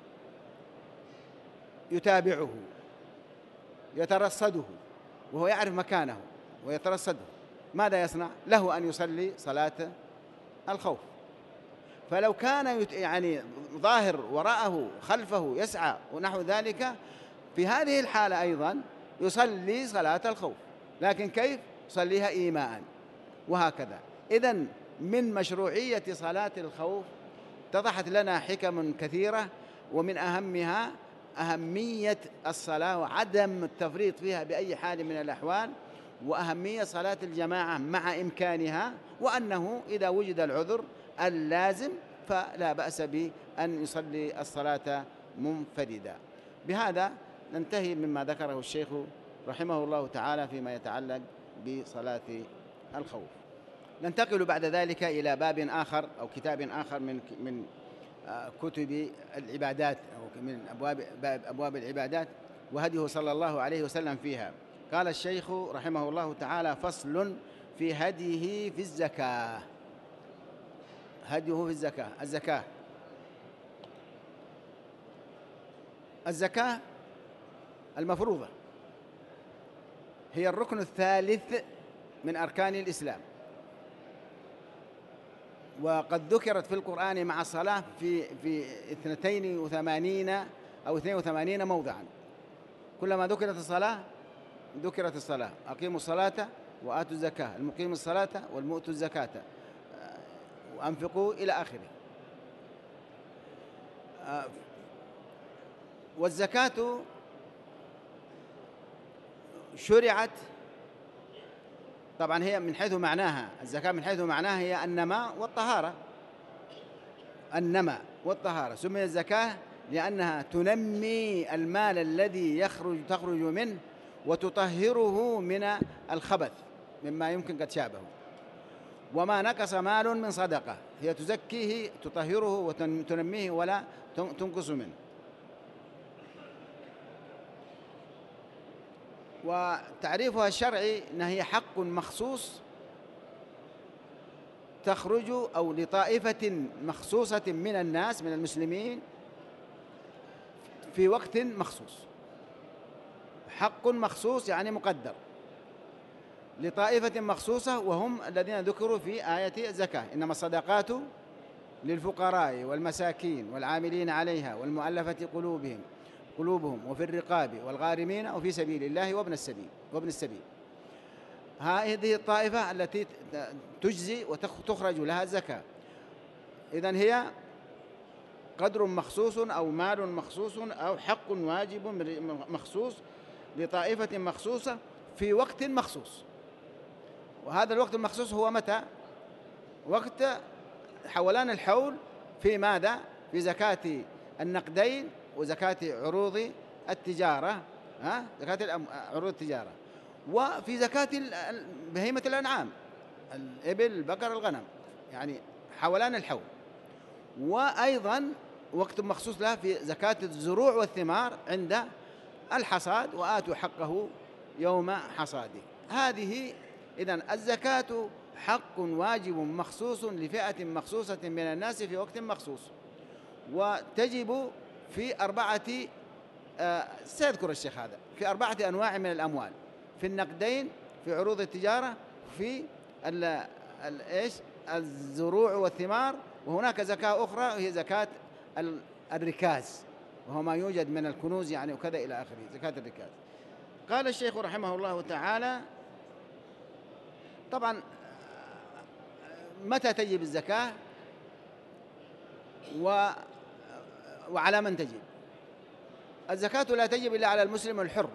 يتابعه يترصده وهو يعرف مكانه ويترصده، ماذا يصنع؟ له أن يصلي صلاة الخوف. فلو كان يعني ظاهر وراءه خلفه يسعى ونحو ذلك، في هذه الحالة أيضا يصلي صلاة الخوف، لكن كيف؟ يصليها إيماء. وهكذا. إذن من مشروعية صلاة الخوف اتضحت لنا حكم كثيرة، ومن أهمها أهمية الصلاة وعدم التفريط فيها بأي حال من الأحوال، وأهمية صلاة الجماعة مع إمكانها، وأنه إذا وجد العذر اللازم فلا بأس بأن يصلي الصلاة منفردا. بهذا ننتهي مما ذكره الشيخ رحمه الله تعالى فيما يتعلق بصلاة الخوف. ننتقل بعد ذلك إلى باب آخر أو كتاب آخر من من كتب العبادات أو من أبواب باب أبواب العبادات، وهديه صلى الله عليه وسلم فيها. قال الشيخ رحمه الله تعالى: فصل في هديه في الزكاة. هديه في الزكاة. الزكاة الزكاة المفروضة هي الركن الثالث من أركان الإسلام، وقد ذكرت في القرآن مع الصلاة في في اثنتين وثمانين أو اثنين وثمانين موضعا. كلما ذكرت الصلاة ذكرت الصلاة: أقيموا الصلاة وآتوا الزكاة، المقيم الصلاة والمؤتوا الزكاة، وأنفقوا إلى آخره. والزكاة شرعت طبعا هي من حيث معناها، الزكاة من حيث معناها هي النماء والطهارة. النماء والطهارة سميت الزكاة لأنها تنمي المال الذي يخرج تخرج منه وتطهره من الخبث مما يمكن قد شابه. وما نقص مال من صدقة هي تزكيه تطهره وتنميه ولا تنقص منه. وتعريفها الشرعي أنها هي حق مخصوص تخرج أو لطائفة مخصوصة من الناس من المسلمين في وقت مخصوص. حق مخصوص يعني مقدر لطائفة مخصوصة، وهم الذين ذكروا في آية الزكاة: إنما الصدقات للفقراء والمساكين والعاملين عليها والمؤلفة قلوبهم قلوبهم وفي الرقاب والغارمين وفي سبيل الله وابن السبيل وابن السبيل. هذه الطائفة التي تجزي وتخرج لها الزكاة. إذن هي قدر مخصوص أو مال مخصوص أو حق واجب مخصوص لطائفة مخصوصة في وقت مخصوص. وهذا الوقت المخصوص هو متى؟ وقت حولان الحول. في ماذا؟ في زكاة النقدين وزكاة عروض التجارة، ها؟ زكاة عروض التجارة، وفي زكاة بهيمة الأنعام، الإبل البقر الغنم، يعني حولان الحول. وأيضا وقت مخصوص لها في زكاة الزروع والثمار عند الحصاد: وآتوا حقه يوم حصاده. هذه إذن الزكاة حق واجب مخصوص لفئة مخصوصة من الناس في وقت مخصوص، وتجب في أربعة آه سيذكر الشيخ هذا في أربعة أنواع من الأموال: في النقدين، في عروض التجارة، في ال ال إيش الزروع والثمار، وهناك زكاة أخرى هي زكاة الركاز، وهو ما يوجد من الكنوز يعني وكذا إلى آخره، زكاة الركاز. قال الشيخ رحمه الله تعالى: طبعا متى تجب الزكاة و وعلى من تجب؟ الزكاة لا تجب إلا على المسلم الحر،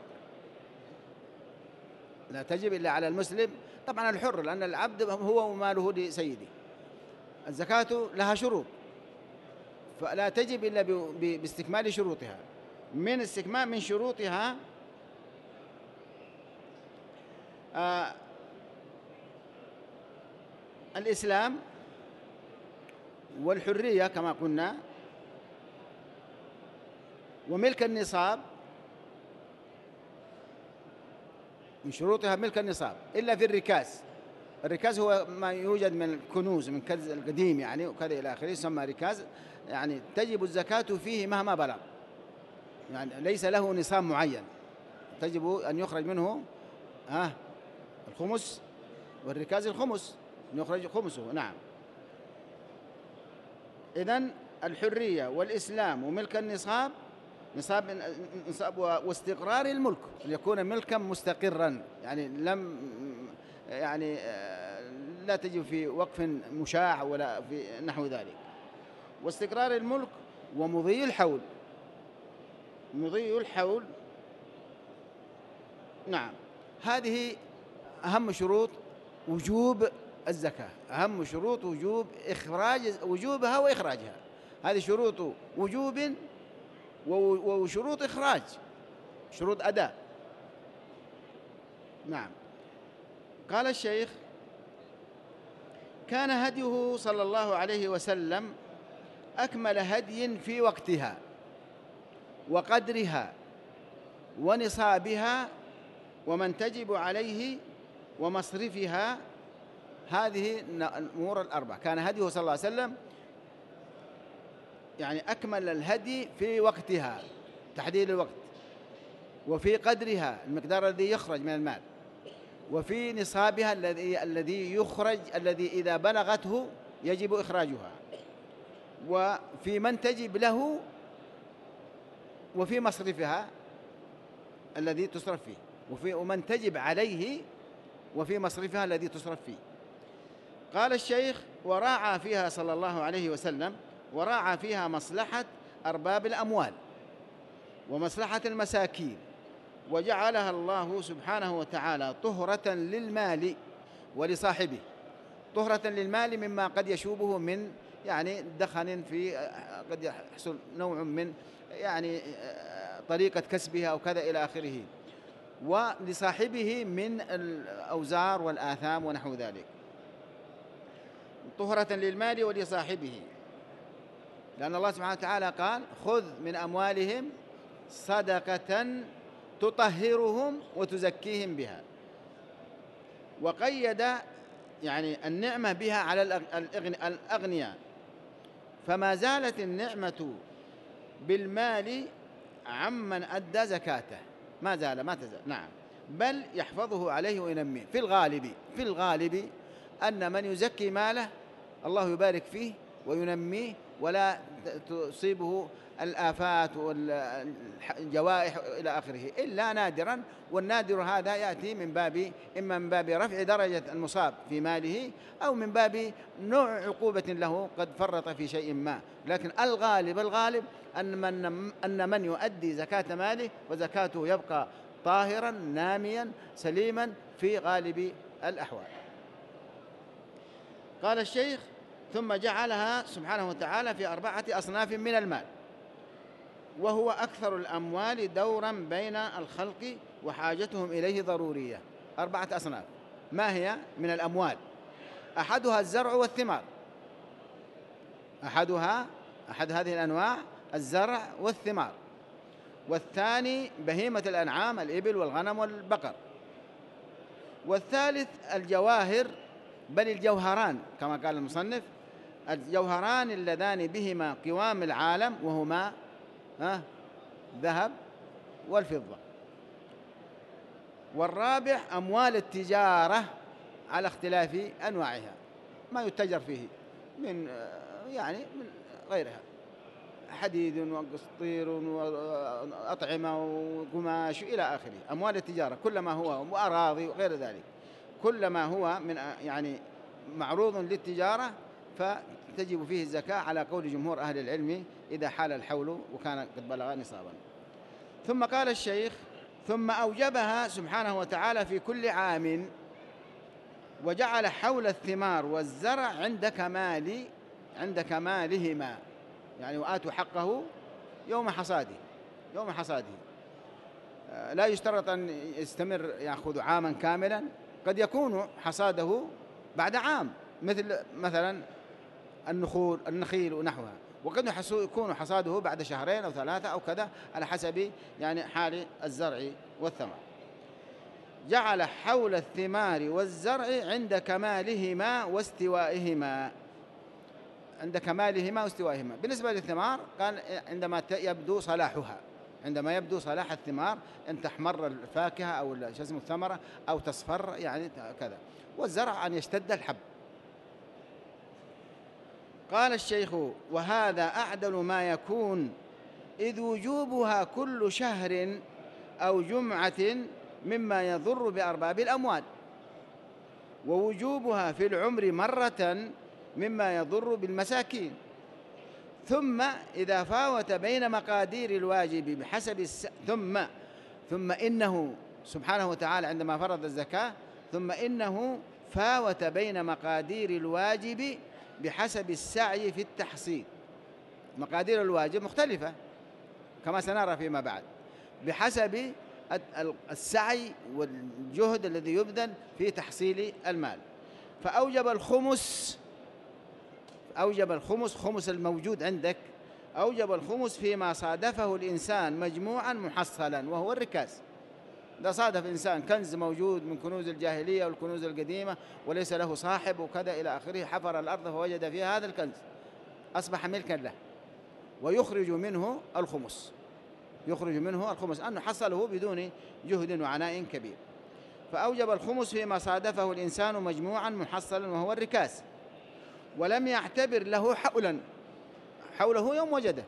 لا تجب إلا على المسلم طبعا الحر، لأن العبد هو وماله لسيده. الزكاة لها شروط، فلا تجب إلا باستكمال شروطها. من استكمال من شروطها آه الإسلام والحرية كما قلنا، وملك النصاب. من شروطها ملك النصاب إلا في الركاز. الركاز هو ما يوجد من الكنوز من كنز القديم يعني وكذا إلى آخره، يسمى ركاز، يعني تجب الزكاة فيه مهما بلغ. يعني ليس له نصاب معين، تجب أن يخرج منه ها الخمس، والركاز الخمس يخرج خمسه. نعم. إذن الحرية والإسلام وملك النصاب، نصاب نصاب واستقرار الملك، أن يكون ملكا مستقرا، يعني لم يعني لا تجب في وقف مشاع ولا في نحو ذلك. واستقرار الملك ومضي الحول، مضي الحول. نعم. هذه أهم شروط وجوب الزكاة، أهم شروط وجوب إخراج وجوبها وإخراجها. هذه شروط وجوب وشروط إخراج، شروط أداء. نعم. قال الشيخ: كان هديه صلى الله عليه وسلم أكمل هدي في وقتها وقدرها ونصابها ومن تجب عليه ومصرفها. هذه الأمور الأربع كان هديه صلى الله عليه وسلم يعني أكمل الهدي في وقتها، تحديد الوقت، وفي قدرها المقدار الذي يخرج من المال، وفي نصابها الذي الذي يخرج الذي إذا بلغته يجب إخراجها، وفي من تجب له، وفي مصرفها الذي تصرف فيه، وفي ومن تجب عليه وفي مصرفها الذي تصرف فيه. قال الشيخ: وراعى فيها صلى الله عليه وسلم وراعى فيها مصلحة أرباب الأموال ومصلحة المساكين، وجعلها الله سبحانه وتعالى طهرة للمال ولصاحبه، طهرة للمال مما قد يشوبه من يعني دخن، في قد يحصل نوع من يعني طريقة كسبها أو كذا إلى آخره، ولصاحبه من الأوزار والآثام ونحو ذلك. طهرة للمال ولصاحبه، لأن الله سبحانه وتعالى قال: خذ من أموالهم صدقة تطهرهم وتزكيهم بها. وقيد يعني النعمة بها على الأغنياء، فما زالت النعمة بالمال عمن أدى زكاته، ما زال ما تزال. نعم. بل يحفظه عليه وينميه. في الغالب في الغالب أن من يزكي ماله الله يبارك فيه وينميه، ولا تصيبه الآفات والجوائح إلى آخره، إلا نادرا. والنادر هذا يأتي من باب إما من باب رفع درجة المصاب في ماله، أو من باب نوع عقوبة له قد فرط في شيء ما. لكن الغالب الغالب أن من أن من يؤدي زكاة ماله وزكاته يبقى طاهرا ناميا سليما في غالب الأحوال. قال الشيخ: ثم جعلها سبحانه وتعالى في أربعة أصناف من المال، وهو أكثر الأموال دورا بين الخلق وحاجتهم إليه ضرورية. أربعة أصناف. ما هي من الأموال؟ أحدها الزرع والثمار، أحدها أحد هذه الأنواع الزرع والثمار. والثاني بهيمة الأنعام الإبل والغنم والبقر. والثالث الجواهر، بل الجوهران كما قال المصنف، الجوهران اللذان بهما قوام العالم، وهما ذهب والفضة. والرابع أموال التجارة على اختلاف أنواعها، ما يتجر فيه من يعني من غيرها، حديد وقسطير وأطعمة وقماش إلى آخره. أموال التجارة كل ما هو، وأراضي وغير ذلك، كل ما هو من يعني معروض للتجارة فتجب فيه الزكاة على قول جمهور أهل العلم إذا حال الحول وكان قد بلغ نصابا. ثم قال الشيخ: ثم أوجبها سبحانه وتعالى في كل عام، وجعل حول الثمار والزرع عند كمال عند كمالهما، يعني وآتوا حقه يوم حصاده يوم حصاده لا يشترط أن يستمر يأخذ عاما كاملا، قد يكون حصاده بعد عام، مثل مثلا النخول النخيل ونحوها، وقد يكون حصاده بعد شهرين أو ثلاثة أو كذا، على حسب يعني حال الزرع والثمر. جعل حول الثمار والزرع عند كمالهما واستوائهما، عند كمالهما واستوائهما. بالنسبة للثمار قال عندما يبدو صلاحها، عندما يبدو صلاح الثمار أن تحمر الفاكهة أو شو اسمه الثمرة أو تصفر يعني كذا. والزرع أن يشتد الحب. قال الشيخ: وهذا أعدل ما يكون، إذ وجوبها كل شهر أو جمعة مما يضر بأرباب الأموال، ووجوبها في العمر مرة مما يضر بالمساكين. ثم إذا فاوت بين مقادير الواجب بحسب الس... ثم ثم إنه سبحانه وتعالى عندما فرض الزكاة ثم إنه فاوت بين مقادير الواجب بحسب السعي في التحصيل. مقادير الواجب مختلفة كما سنرى فيما بعد، بحسب السعي والجهد الذي يبذل في تحصيل المال. فأوجب الخمس أوجب الخمس خمس الموجود عندك، أوجب الخمس فيما صادفه الإنسان مجموعا محصلا وهو الركاز. إذا صادف إنسان كنز موجود من كنوز الجاهلية والكنوز القديمة وليس له صاحب وكذا إلى آخره، حفر الأرض فوجد فيها هذا الكنز، أصبح ملكا له، ويخرج منه الخمس، يخرج منه الخمس أنه حصله بدون جهد وعناء كبير. فأوجب الخمس فيما صادفه الإنسان مجموعا محصلا وهو الركاز، ولم يعتبر له حولا، حوله يوم وجده.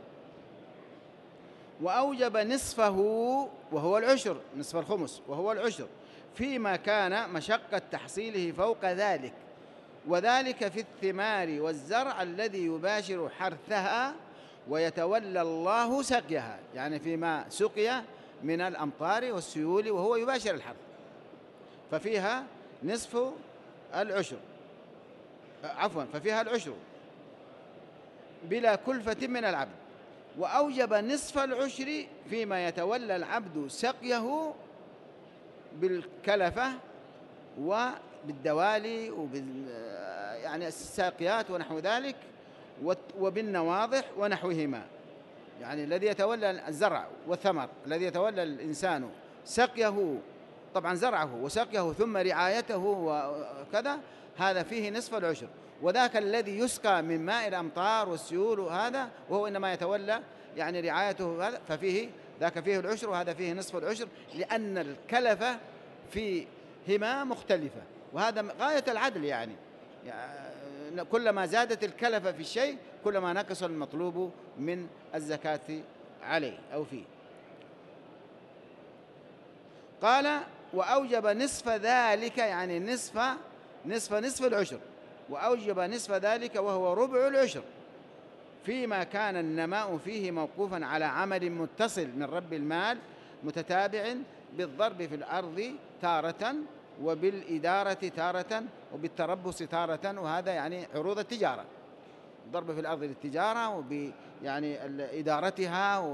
وأوجب نصفه وهو العشر، نصف الخمس وهو العشر، فيما كان مشقة تحصيله فوق ذلك، وذلك في الثمار والزرع الذي يباشر حرثها ويتولى الله سقيها، يعني فيما سقي من الأمطار والسيول وهو يباشر الحرث، ففيها نصف العشر، عفوا ففيها العشر بلا كلفة من العبد. وأوجب نصف العشر فيما يتولى العبد سقيه بالكلفة وبالدوالي وبال يعني الساقيات ونحو ذلك، وبالنواضح ونحوهما، يعني الذي يتولى الزرع والثمر، الذي يتولى الإنسان سقيه، طبعا زرعه وسقيه ثم رعايته وكذا، هذا فيه نصف العشر. وذاك الذي يسقى من ماء الأمطار والسيول هذا وهو إنما يتولى يعني رعايته هذا، ففيه ذاك فيه العشر وهذا فيه نصف العشر، لأن الكلفة فيهما مختلفة، وهذا غاية العدل. يعني, يعني كلما زادت الكلفة في الشيء كلما نقص المطلوب من الزكاة عليه أو فيه. قال: وأوجب نصف ذلك، يعني نصف نصف نصف العشر، وأوجب نصف ذلك وهو ربع العشر، فيما كان النماء فيه موقوفا على عمل متصل من رب المال متتابع بالضرب في الأرض تارة وبالإدارة تارة وبالتربص تارة، وهذا يعني عروض التجارة، الضرب في الأرض للتجارة وب يعني إدارتها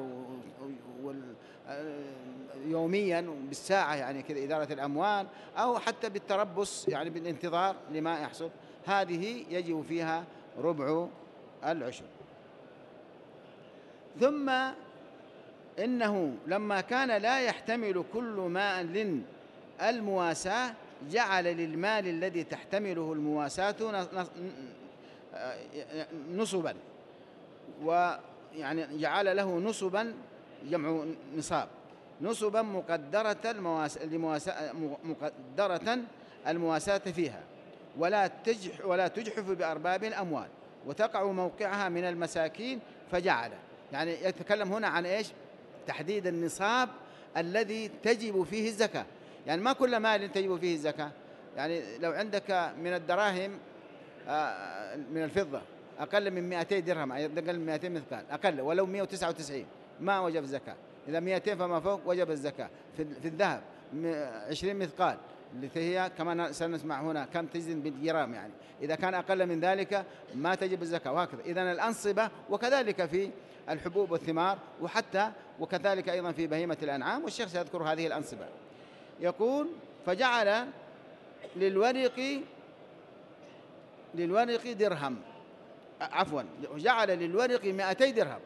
يوميا بالساعة، يعني كذا إدارة الأموال، أو حتى بالتربص يعني بالانتظار لما يحصل، هذه يجب فيها ربع العشر. ثم إنه لما كان لا يحتمل كل مال المواساة جعل للمال الذي تحتمله المواساة نصبا، ويعني جعل له نصبا جمع نصاب، نصبا مقدرة المواساة مقدرة المواساة فيها، ولا تجح ولا تجحف بأرباب الأموال، وتقع موقعها من المساكين، فجعل يعني يتكلم هنا عن إيش؟ تحديد النصاب الذي تجب فيه الزكاة. يعني ما كل مال تجب فيه الزكاة، يعني لو عندك من الدراهم من الفضة أقل من مئتي درهم، أقل من مئتين مثقال، أقل ولو مئة وتسعة وتسعين ما وجب الزكاة. إذا مئتين فما فوق وجب الزكاة. في الذهب عشرين مثقال التي هي كما سنسمع هنا كم تجزن بالجرام، يعني إذا كان أقل من ذلك ما تجب الزكاة، وهكذا. إذن الأنصبة، وكذلك في الحبوب والثمار، وحتى وكذلك أيضا في بهيمة الأنعام، والشيخ سيذكر هذه الأنصبة. يقول: فجعل للورق للورق درهم، عفوا جعل للورق مئتي درهم،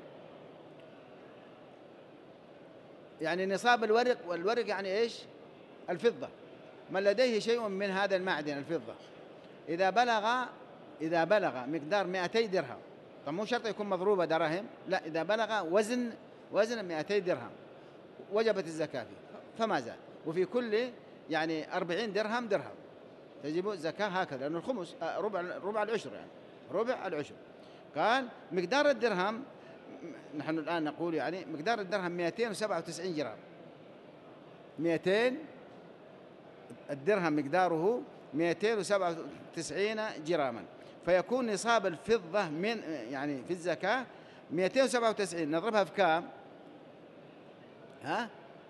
يعني نصاب الورق، والورق يعني إيش؟ الفضة، من لديه شيء من هذا المعدن الفضة، إذا بلغ إذا بلغ مقدار مئتي درهم، طب مو شرط يكون مضروبة دراهم، لا، إذا بلغ وزن وزن مئتي درهم، وجبت الزكاة فيه فما زاد. وفي كل يعني أربعين درهم درهم تجب الزكاة هكذا، لأن الخمس ربع ربع العشر، يعني ربع العشر. قال مقدار الدرهم، نحن الآن نقول يعني مقدار الدرهم مئتين وسبعة وتسعين جرام. مئتين الدرهم مقداره مئتين وسبعة وتسعين جراما، فيكون نصاب الفضة من يعني في الزكاة مئتين وسبعة وتسعين. نضربها في كام؟ ها؟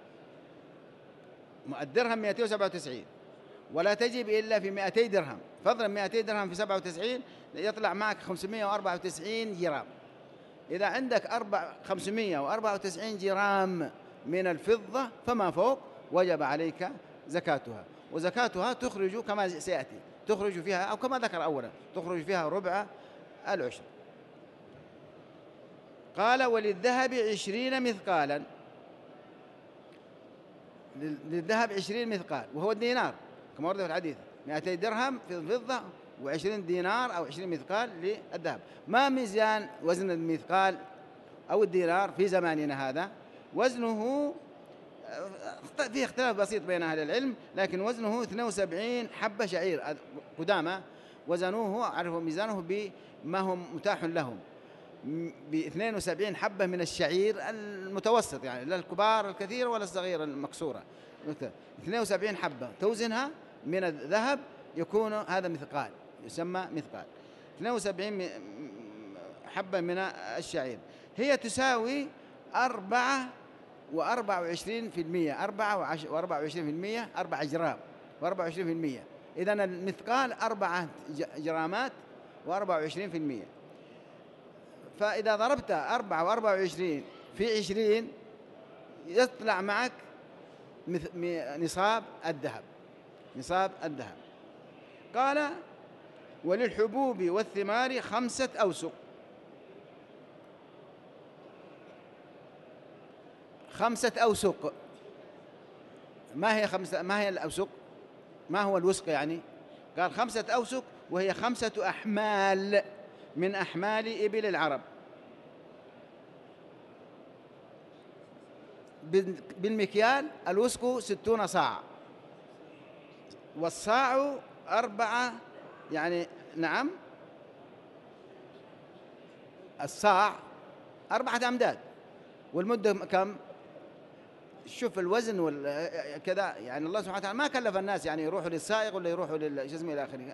الدرهم مئتين وسبعة وتسعين ولا تجب إلا في مئتي درهم، فاضرب مئتي درهم في سبعة وتسعين يطلع معك خمسمئة وأربعة وتسعين جرام. إذا عندك أربع خمسمئة وأربعة وتسعين جرام من الفضة فما فوق وجب عليك زكاتها، وزكاتها تخرج كما سيأتي، تخرج فيها أو كما ذكر أولا تخرج فيها ربع العشر. قال وللذهب عشرين مثقالا، للذهب عشرين مثقال وهو الدينار كما ورد في الحديث، مئتي درهم في الفضة وعشرين دينار أو عشرين مثقال للذهب. ما ميزان وزن المثقال أو الدينار في زماننا هذا؟ وزنه فيه اختلاف بسيط بين أهل العلم، لكن وزنه اثنين وسبعين حبة شعير قدامى، وزنوه عرفوا ميزانه بما هو متاح لهم ب اثنين وسبعين حبة من الشعير المتوسط، يعني لا الكبار الكثير ولا الصغيرة المكسورة، اثنين وسبعين حبة توزنها من الذهب يكون هذا مثقال، يسمى مثقال. اثنين وسبعين حبة من الشعير هي تساوي أربعة وأربعة وعشرين في المية، أربعة وأربعة وعشرين في المية، أربعة جرام وأربعة وعشرين في المية. إذن المثقال أربعة جرامات وأربعة وعشرين في المية. فإذا ضربت أربعة وأربعة وعشرين في عشرين يطلع معك نصاب الذهب، نصاب الذهب. قال وللحبوب والثمار خمسة أوسق، خمسة أوسق. ما هي خمسة؟ ما هي الأوسق؟ ما هو الوسق يعني؟ قال خمسة أوسق وهي خمسة أحمال من أحمال إبل العرب. بالمكيال الوسق ستون صاع، والصاع أربعة يعني نعم الصاع أربعة أمداد، والمدة كم؟ شوف الوزن وكذا، يعني الله سبحانه وتعالى ما كلف الناس يعني يروحوا للسائق ولا يروحوا للجسم إلى آخره.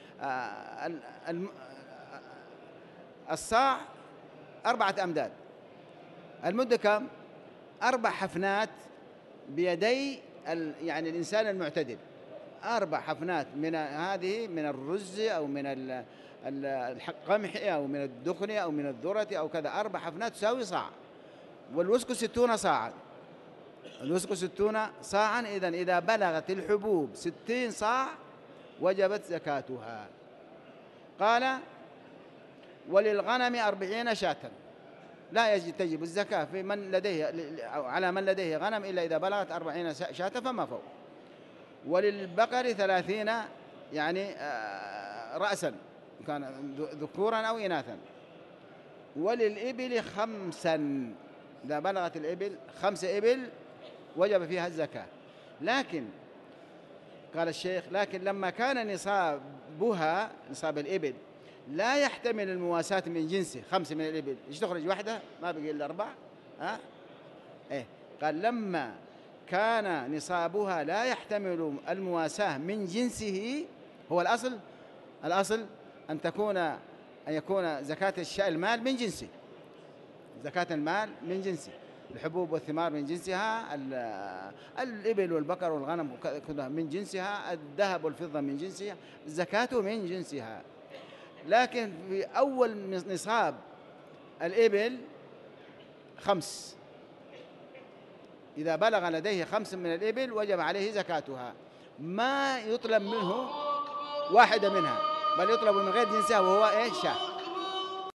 الصاع أربعة أمداد، المدة كم؟ أربع حفنات بيدي يعني الإنسان المعتدل، أربع حفنات من هذه من الرز أو من القمح أو من الدخن أو من الذرة أو كذا، أربع حفنات تساوي صاع. والوسق ستون صاعا، الوسق ستون صاعا. إذن إذا بلغت الحبوب ستين صاع وجبت زكاتها. قال وللغنم أربعين شاة، لا يجب تجب الزكاة في من لديه على من لديه غنم إلا إذا بلغت أربعين شاة فما فوق. وللبقر ثلاثين يعني رأسا كان ذكورا أو إناثا. وللإبل خمسا، إذا بلغت الإبل خمس إبل وجب فيها الزكاة. لكن قال الشيخ لكن لما كان نصابها نصاب الإبل لا يحتمل المواساة من جنسه، خمسة من الإبل إيش تخرج واحدة؟ ما بقي إلا أربعة. ها؟ إيه قال لما كان نصابها لا يحتمل المواساة من جنسه، هو الأصل الأصل أن تكون أن يكون زكاة الشاء المال من جنسه، زكاة المال من جنسه، الحبوب والثمار من جنسها، الإبل والبقر والغنم كلها من جنسها، الذهب والفضة من جنسها، الزكاة من جنسها. لكن في أول نصاب الإبل خمس، إذا بلغ لديه خمس من الإبل وجب عليه زكاتها، ما يطلب منه واحدة منها بل يطلب من غير جنسها وهو إيه؟ شاة.